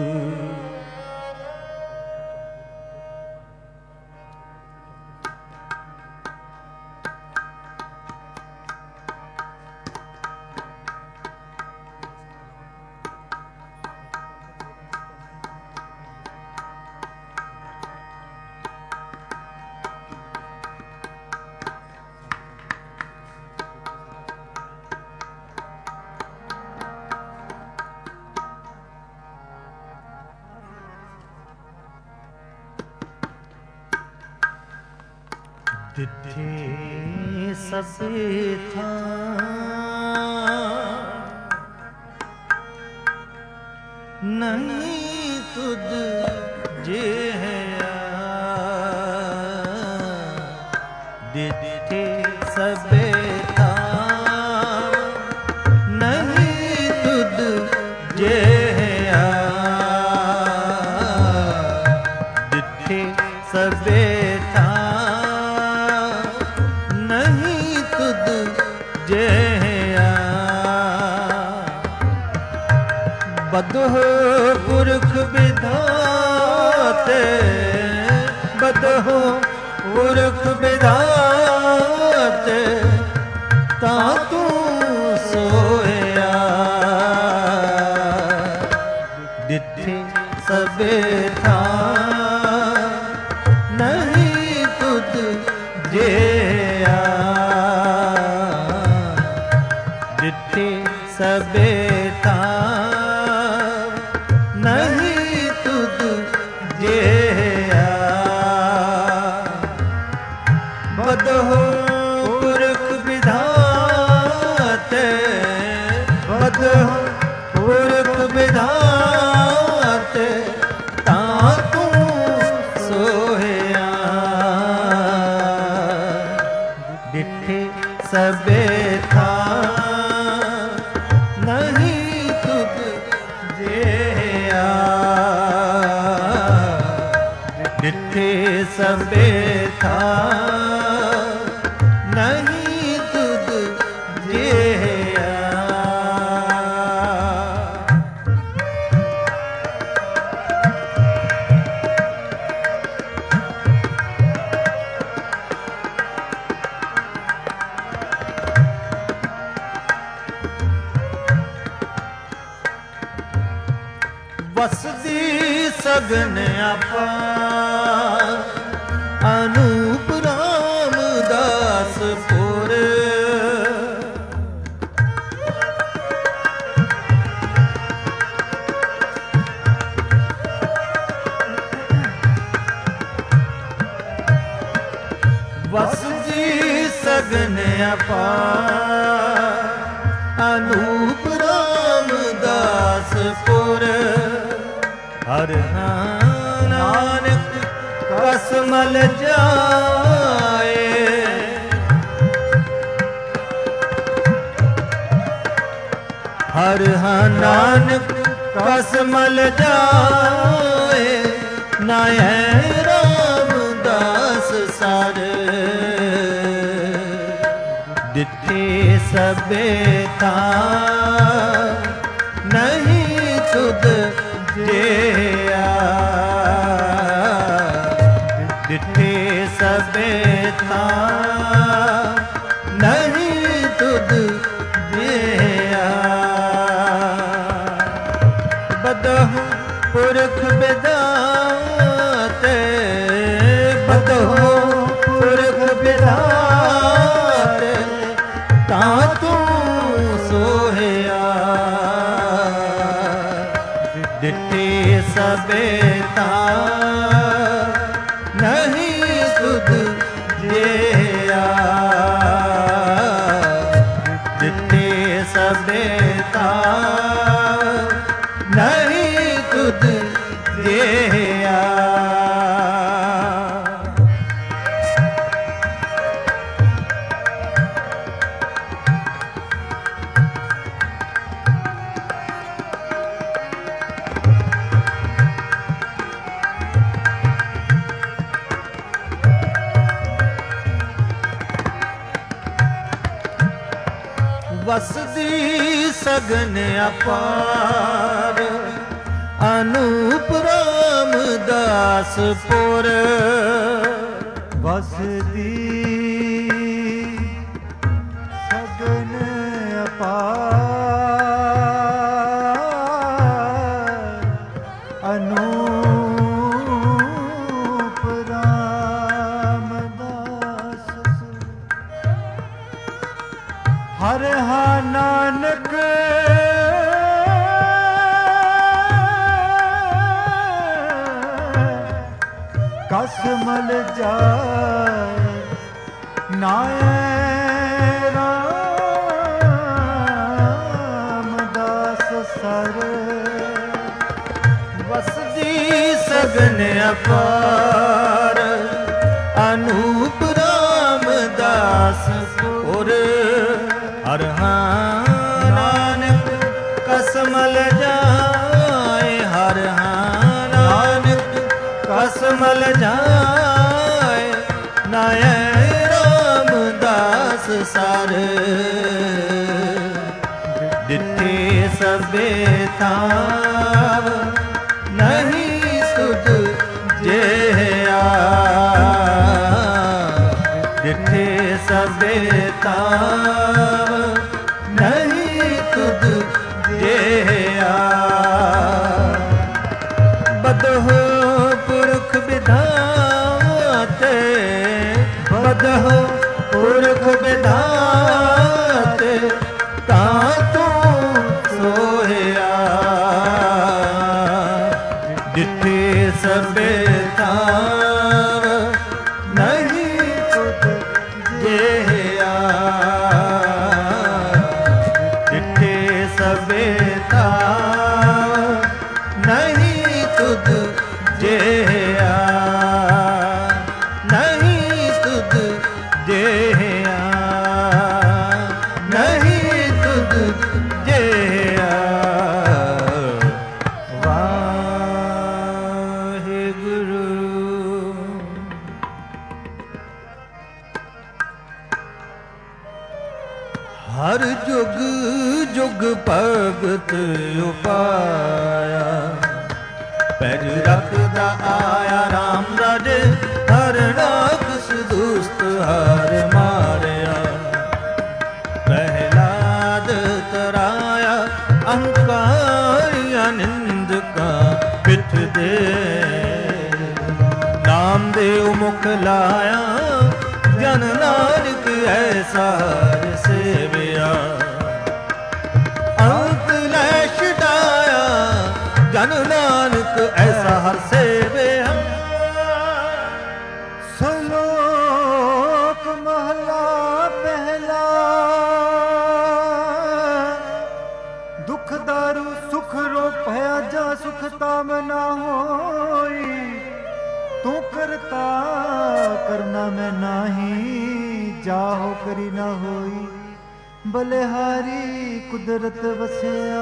ਤਿੱਥੇ ਸਭੇ ਥਾਂ ਨਹੀਂ ਤੁਧ ਜਿਹਾ ਦਿੱਥੇ ਸਭੇ ਥਾਂ ਨਹੀਂ ਤੁਧ ਜਿਹਾ ਦਿੱਥੇ ਸਭੇ ਬਦਹੁ ਪੁਰਖ ਵਿਧਾਤੇ ਬਦਹੁ ਪੁਰਖ ਵਿਧਾਤੇ ਤਾਂ ਤੂੰ ਸੋਇਆ ਦਿੱਥੇ ਸਭੇ ਥਾਂ ਨਹੀਂ ਤੁਧ ਜਿਹਾ ਦਿੱਥੇ ਸਭੇ ਥਾਂ ਨਹੀਂ ਤੁਧ ਜਿਹਾ ਬਦਹੁ ਪੁਰਖ ਵਿਧਾਤੇ ਬਦਹੁ ਪੁਰਖ ਵਿਧਾਤੇ ਤਾਂ ਤੂੰ ਸੋਹਿਆ ਦਿੱਥੇ ਸਭੇ ਥਾਂ ਨਹੀਂ ਤੁਧ ਜਿਹਾ ਦਿੱਥੇ ਸਭੇ ਥਾਂ ਨਹੀਂ ਤੁਧ ਜਿਹਾ ਵਸਦੀ ਸਗਨ ਅਪਾਰ ਅਨੂਪ ਰਾਮਦਾਸ ਪੁਰ ਵਸ ਜੀ ਸਗਨ ਅਪਾਰ ਅਨੂਪ ਰਾਮਦਾਸ ਪੁਰ ਹਰ ਨਾਨਕ ਕਸਮਲ ਜਾਏ ਹਰ ਨਾਨਕ ਕਸਮਲ ਜਾਏ ਨਾਏ ਰਾਮਦਾਸ ਸਰ ਦਿੱਤੇ ਸਭੇ ਤਾਂ ਨਹੀਂ ਤੁਧ ਜਿਆ ਦਿੱਤੇ ਸਭੇ ਤਾਂ ਨਹੀਂ ਤੁਧ ਜਿਆ ਬਦਹੁ ਪੁਰਖ ਬਿਦਾਤੇ ਬਦਹੁ ਪੁਰਖ ਬਿਦਾਤੇ ਤਾਂ ਤੂੰ ਸੋਹਿਆ ਦਿੱਤੇ ਸਭੇ ਤਾਂ ਨਹੀਂ ਤੁਧ ਜਿਆ ਦਿੱਤੇ ਸਭੇ ਤਾਂ ਨਹੀਂ ਤੁਧ ਜਿਆ ਵਸਦੀ ਸਗਨ ਅਪਾਰ ਅਨੂਪ ਰਾਮਦਾਸ ਪੁਰ ਵਸਦੀ ਸਗਨ ਅਪਾਰ ਅਨੂਪ ਰਾਮਦਾਸ ਹਰ ਹਾ ਨਾਨਕ ਕਸਮਲ ਜਾਏ ਨਾਏ ਰਾਮਦਾਸ ਸਰ ਵਸਦੀ ਸਗਨ ਅਪਾਰ ਅਨੂਪ ਰਾਮਦਾਸ ਪੁਰ ਹਰ ਨਾਨਕ ਕਸਮਲ ਜਾਏ ਹਰ ਨਾਨਕ ਕਸਮਲ ਜਾਏ ਨਾਏ ਰਾਮਦਾਸ ਸਰ ਦਿੱਤੇ ਸਭੇ ਤਾਂ ਨਹੀਂ ਤੁਧ ਜਿਆ ਦਿੱਤੇ ਸਭੇ ਤਾਂ ਨਹੀਂ ਤੁਧ ਜਿਆ ਬਦਹੁ ਪੁਰਖ ਬਿਧਾਤੇ ਬਦਹੁ ਪੁਰਖ ਬਿਧਾਤੇ ਤਾਂ ਤੂੰ ਸੋਹਿਆ ਦਿੱਤੇ ਸਭੇ ਤਾਂ ਨਹੀਂ ਤੁਧ ਜਿਆ ਦਿੱਤੇ ਸਭੇ ਤਾਂ ਨਹੀਂ ਤੁਧ ਜਿਆ ਨਹੀਂ ਤੁਧ ਜਿਆ ਨਹੀਂ ਤੁਧ ਜਿਆ ਵਾਹਿਗੁਰੂ। ਹਰ ਜੁਗ ਜੁਗ ਭਗਤ ਉਪਾਇਆ ਪੈਜ ਰੱਖਦਾ ਆਇਆ ਰਾਮ ਰਾਜੇ ਹਰ ਰਾਖਸ ਦੁਸਤ ਹਰ ਮਾਰਿਆ ਪ੍ਰਹਿਲਾਦ ਤਰਾਇਆ ਅਹੰਕਾਰੀਆ ਨਿੰਦਕਾ ਪਿੱਠ ਦੇ ਨਾਮ ਦੇਵ ਮੁਖ ਲਾਇਆ ਜਨ ਨਾਨਕ ਐਸਾ ਹਰਿ ਸੇਵਿਆ ਅੰਤ ਲੈ ਛਡਾਇਆ ਜਨ ਨਾਨਕ ਐਸਾ ਹਰਿ ਸੇਵਿਆ ਸਲੋਕ ਮਹਲਾ ਪਹਿਲਾ ਦੁਖ ਦਾਰੂ ਸੁਖ ਰੋ ਭਇਆ ਜਾ ਸੁਖ ਤਾਮ ਨਾ ਹੋਈ ਤੂੰ ਕਰਤਾ ਕਰਨਾ ਮੈਂ ਨਾਹੀ ਜਾਹੋ ਕਰੀ ਨਾ ਹੋਈ ਬਲਿਹਾਰੀ ਕੁਦਰਤ ਵਸਿਆ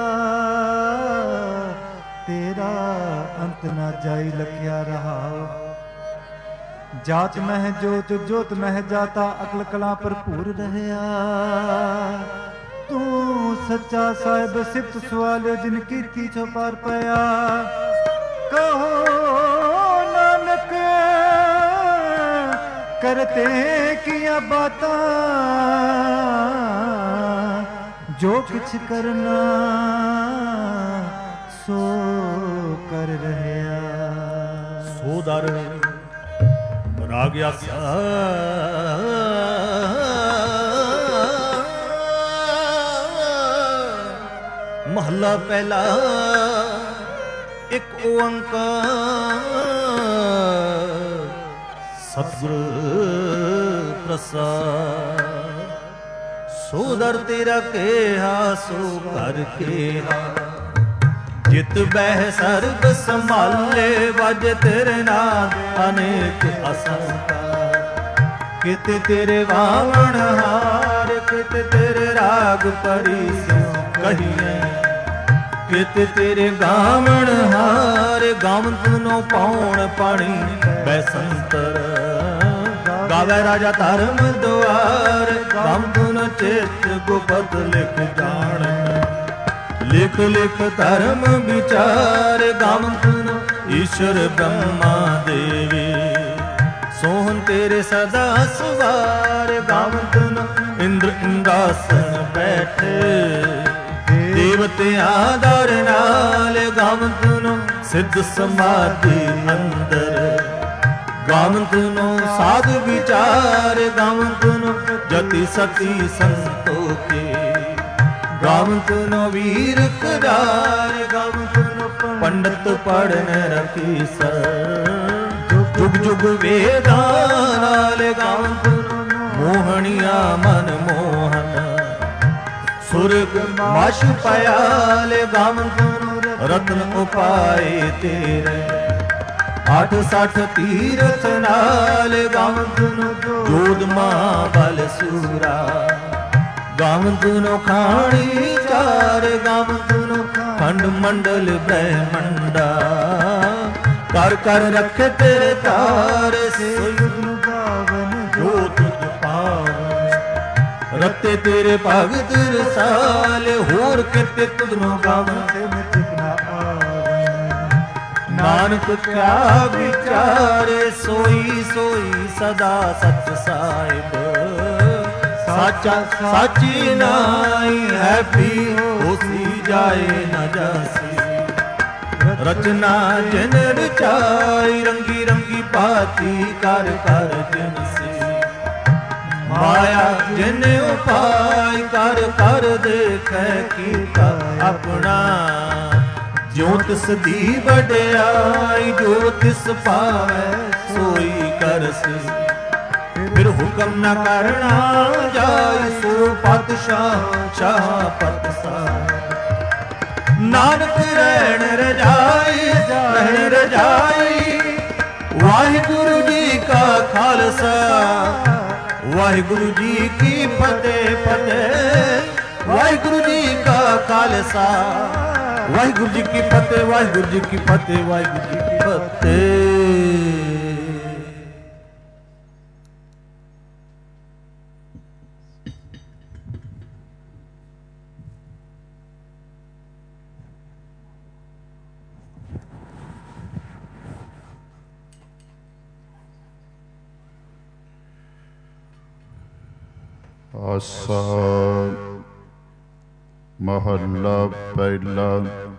ਤੇਰਾ ਅੰਤ ਨਾ ਜਾਈ ਲਖਿਆ ਰਹਾ ਜਾਤ ਮਹਿ ਜੋਤ ਜੋਤ ਮਹਿ ਜਾਤਾ ਅਕਲ ਕਲਾ ਭਰਪੂਰ ਰਹਿਆ ਤੂੰ ਸੱਚਾ ਸਾਹਿਬ ਸਿਫਤ ਸਵਾਲਿਓ ਜਿਨ ਕੀਤੀ ਛੋ ਪਾਰ ਪਿਆ ਕਹੋ ਨਾਨਕ ਕਰਤੇ ਕੀਆ ਬਾਤਾਂ ਜੋ ਕਿਛ ਕਰਨਾ ਸੋ ਕਰ ਰਹਿਆ ਸੋ ਦਰ ਰਾਗ ਆਸਾ ਮਹਲਾ ਪਹਿਲਾ ਇੱਕ ਓੰਕਾਰ ਸਤਿਗੁਰ ਪ੍ਰਸਾਦ ਸੋ ਦਰ ਤੇਰਾ ਕਿਹਾ ਸੋ ਕਰ ਕਿਹਾ ਜਿਤ ਬਹਿ ਸਰਬ ਸੰਭਾਲੇ ਵਜ ਤੇਰੇ ਨਾਮ ਅਨੇਕ ਅਸੰਕਾਰ ਕਿਤੇ ਤੇਰੇ ਵਾਵਣ ਹਾਰ ਕਿਤੇ ਤੇਰੇ ਰਾਗ ਪਰੀ ਸਿਉ ਕਹੀਏ ਕਿਤੇ ਤੇਰੇ ਗਾਵਣ ਹਾਰ ਗਾਵਨ ਨੋ ਪਾਉਣ ਪਾਣੀ ਬੈਸੰਤਰ ਗਾਵੇ ਰਾਜਾ ਧਰਮ ਦੁਆਰ ਗਾਵਨ ਚਿਤ ਗੁਪਤ ਲਿਖ ਜਾਣ ਲਿਖ ਲਿਖ ਧਰਮ ਵਿਚਾਰ ਗਾਵਨ ਈਸ਼ਰ ਬ੍ਰਹਮਾ ਦੇਵੀ ਸੋਹਣ ਤੇਰੇ ਸਦਾ ਸਵਾਰ ਗਾਵਨ ਇੰਦਰ ਇੰਦਾਸਨ ਬੈਠੇ ਦੇਵਤਿਆਂ ਦਰ ਨਾਲ ਗਾਵਨ ਸਿੱਧ ਸਮਾਧੀ ਅੰਦਰ ਗਾਵਨ ਸਾਧ ਵਿਚਾਰ ਗਾਵਨ ਜਤੀ ਸਤੀ ਸੰਤੋਖੇ ਗਾਵਨ ਵੀਰ ਕਦਾਰ ਗਾਵਨ ਪੰਡਤ ਪੜਨ ਰਖੀ ਸਰ ਜੁਗ ਜੁਗ ਵੇਦਾਂ ਨਾਲ ਗਾਵਨ ਮੋਹਣੀਆਂ ਮਨ ਮੋਹਨ ਸੁਰਗ ਮਾਸ਼ ਪਿਆਲ ਗਾਵਨ ਰਤਨ ਉਪਾਏ ਤੇਰੇ ਅੱਠ ਸੱਠ ਤੀਰਥ ਨਾਲ ਗਾਵਨ ਜੋਧ ਮਾਂ ਬਲ ਸੂਰਾ ਗਾਵਨ ਖਾਣੀ ਚਾਰ ਗਾਵਨ ਖੰਡ ਮੰਡਲ ਬ੍ਰਹਮੰਡਾ ਕਰ ਕਰ ਰੱਖੇ ਤੇਰੇ ਤਾਰ ਸੋਇ ਗਾਵਨ ਜੋ ਤੁਧ ਪਾਵਨ ਰਤੇ ਤੇਰੇ ਭਗਤ ਰਸਾਲ ਹੋਰ ਕਿਤੇ ਤੁਧ ਨੂੰ ਗਾਵਨ ਤੇ ਮਿਟ ਨਾ ਆਵਨ ਨਾਨਕ ਕਿਆ ਵਿਚਾਰੇ ਸੋਈ ਸੋਈ ਸਦਾ ਸਤ ਸਾਹਿਬ ਸਾਚਾ ਸਾਚੀ ਨਾਈ ਹੈ ਵੀ ਹੋਸੀ ਜਾਏ ਨਾ ਜਾਸੀ ਰਚਨਾ ਜਿਨ ਰਚਾਈ ਰੰਗੀ ਰੰਗੀ ਪਾਤੀ ਕਰ ਕਰ ਜਿਨਸੀ ਮਾਇਆ ਜਿਨ ਉਪਾਈ ਕਰ ਕਰ ਦੇਖੈ ਕੀਤਾ ਆਪਣਾ ਜੋ ਤਿਸ ਦੀ ਵਡਿਆਈ ਜੋ ਤਿਸ ਪਾਵੈ ਸੋਈ ਕਰਸੀ ਫਿਰ ਹੁਕਮ ਨਾ ਕਰਨਾ ਜਾਇ ਸੋ ਪਾਤਸ਼ਾਹ ਸ਼ਾਹ ਪਤਸਾਹ ਨਾਨਕ ਰਹਿਣ ਰਜਾਈ ਰਹਿਣ ਰਜਾਈ ਵਾਹਿਗੁਰੂ ਜੀ ਕਾ ਖਾਲਸਾ ਵਾਹਿਗੁਰੂ ਜੀ ਕੀ ਫਤਿਹ ਫਤਿਹ ਵਾਹਿਗੁਰੂ ਜੀ ਕਾ ਖਾਲਸਾ ਵਾਹਿਗੁਰੂ ਜੀ ਕੀ ਫਤਿਹ ਵਾਹਿਗੁਰੂ ਜੀ ਕੀ ਫਤਿਹ ਵਾਹਿਗੁਰੂ ਜੀ ਕੀ ਫਤਿਹ। ਆਸਾ ਮਹੱਲਾ ਪਹਿਲਾ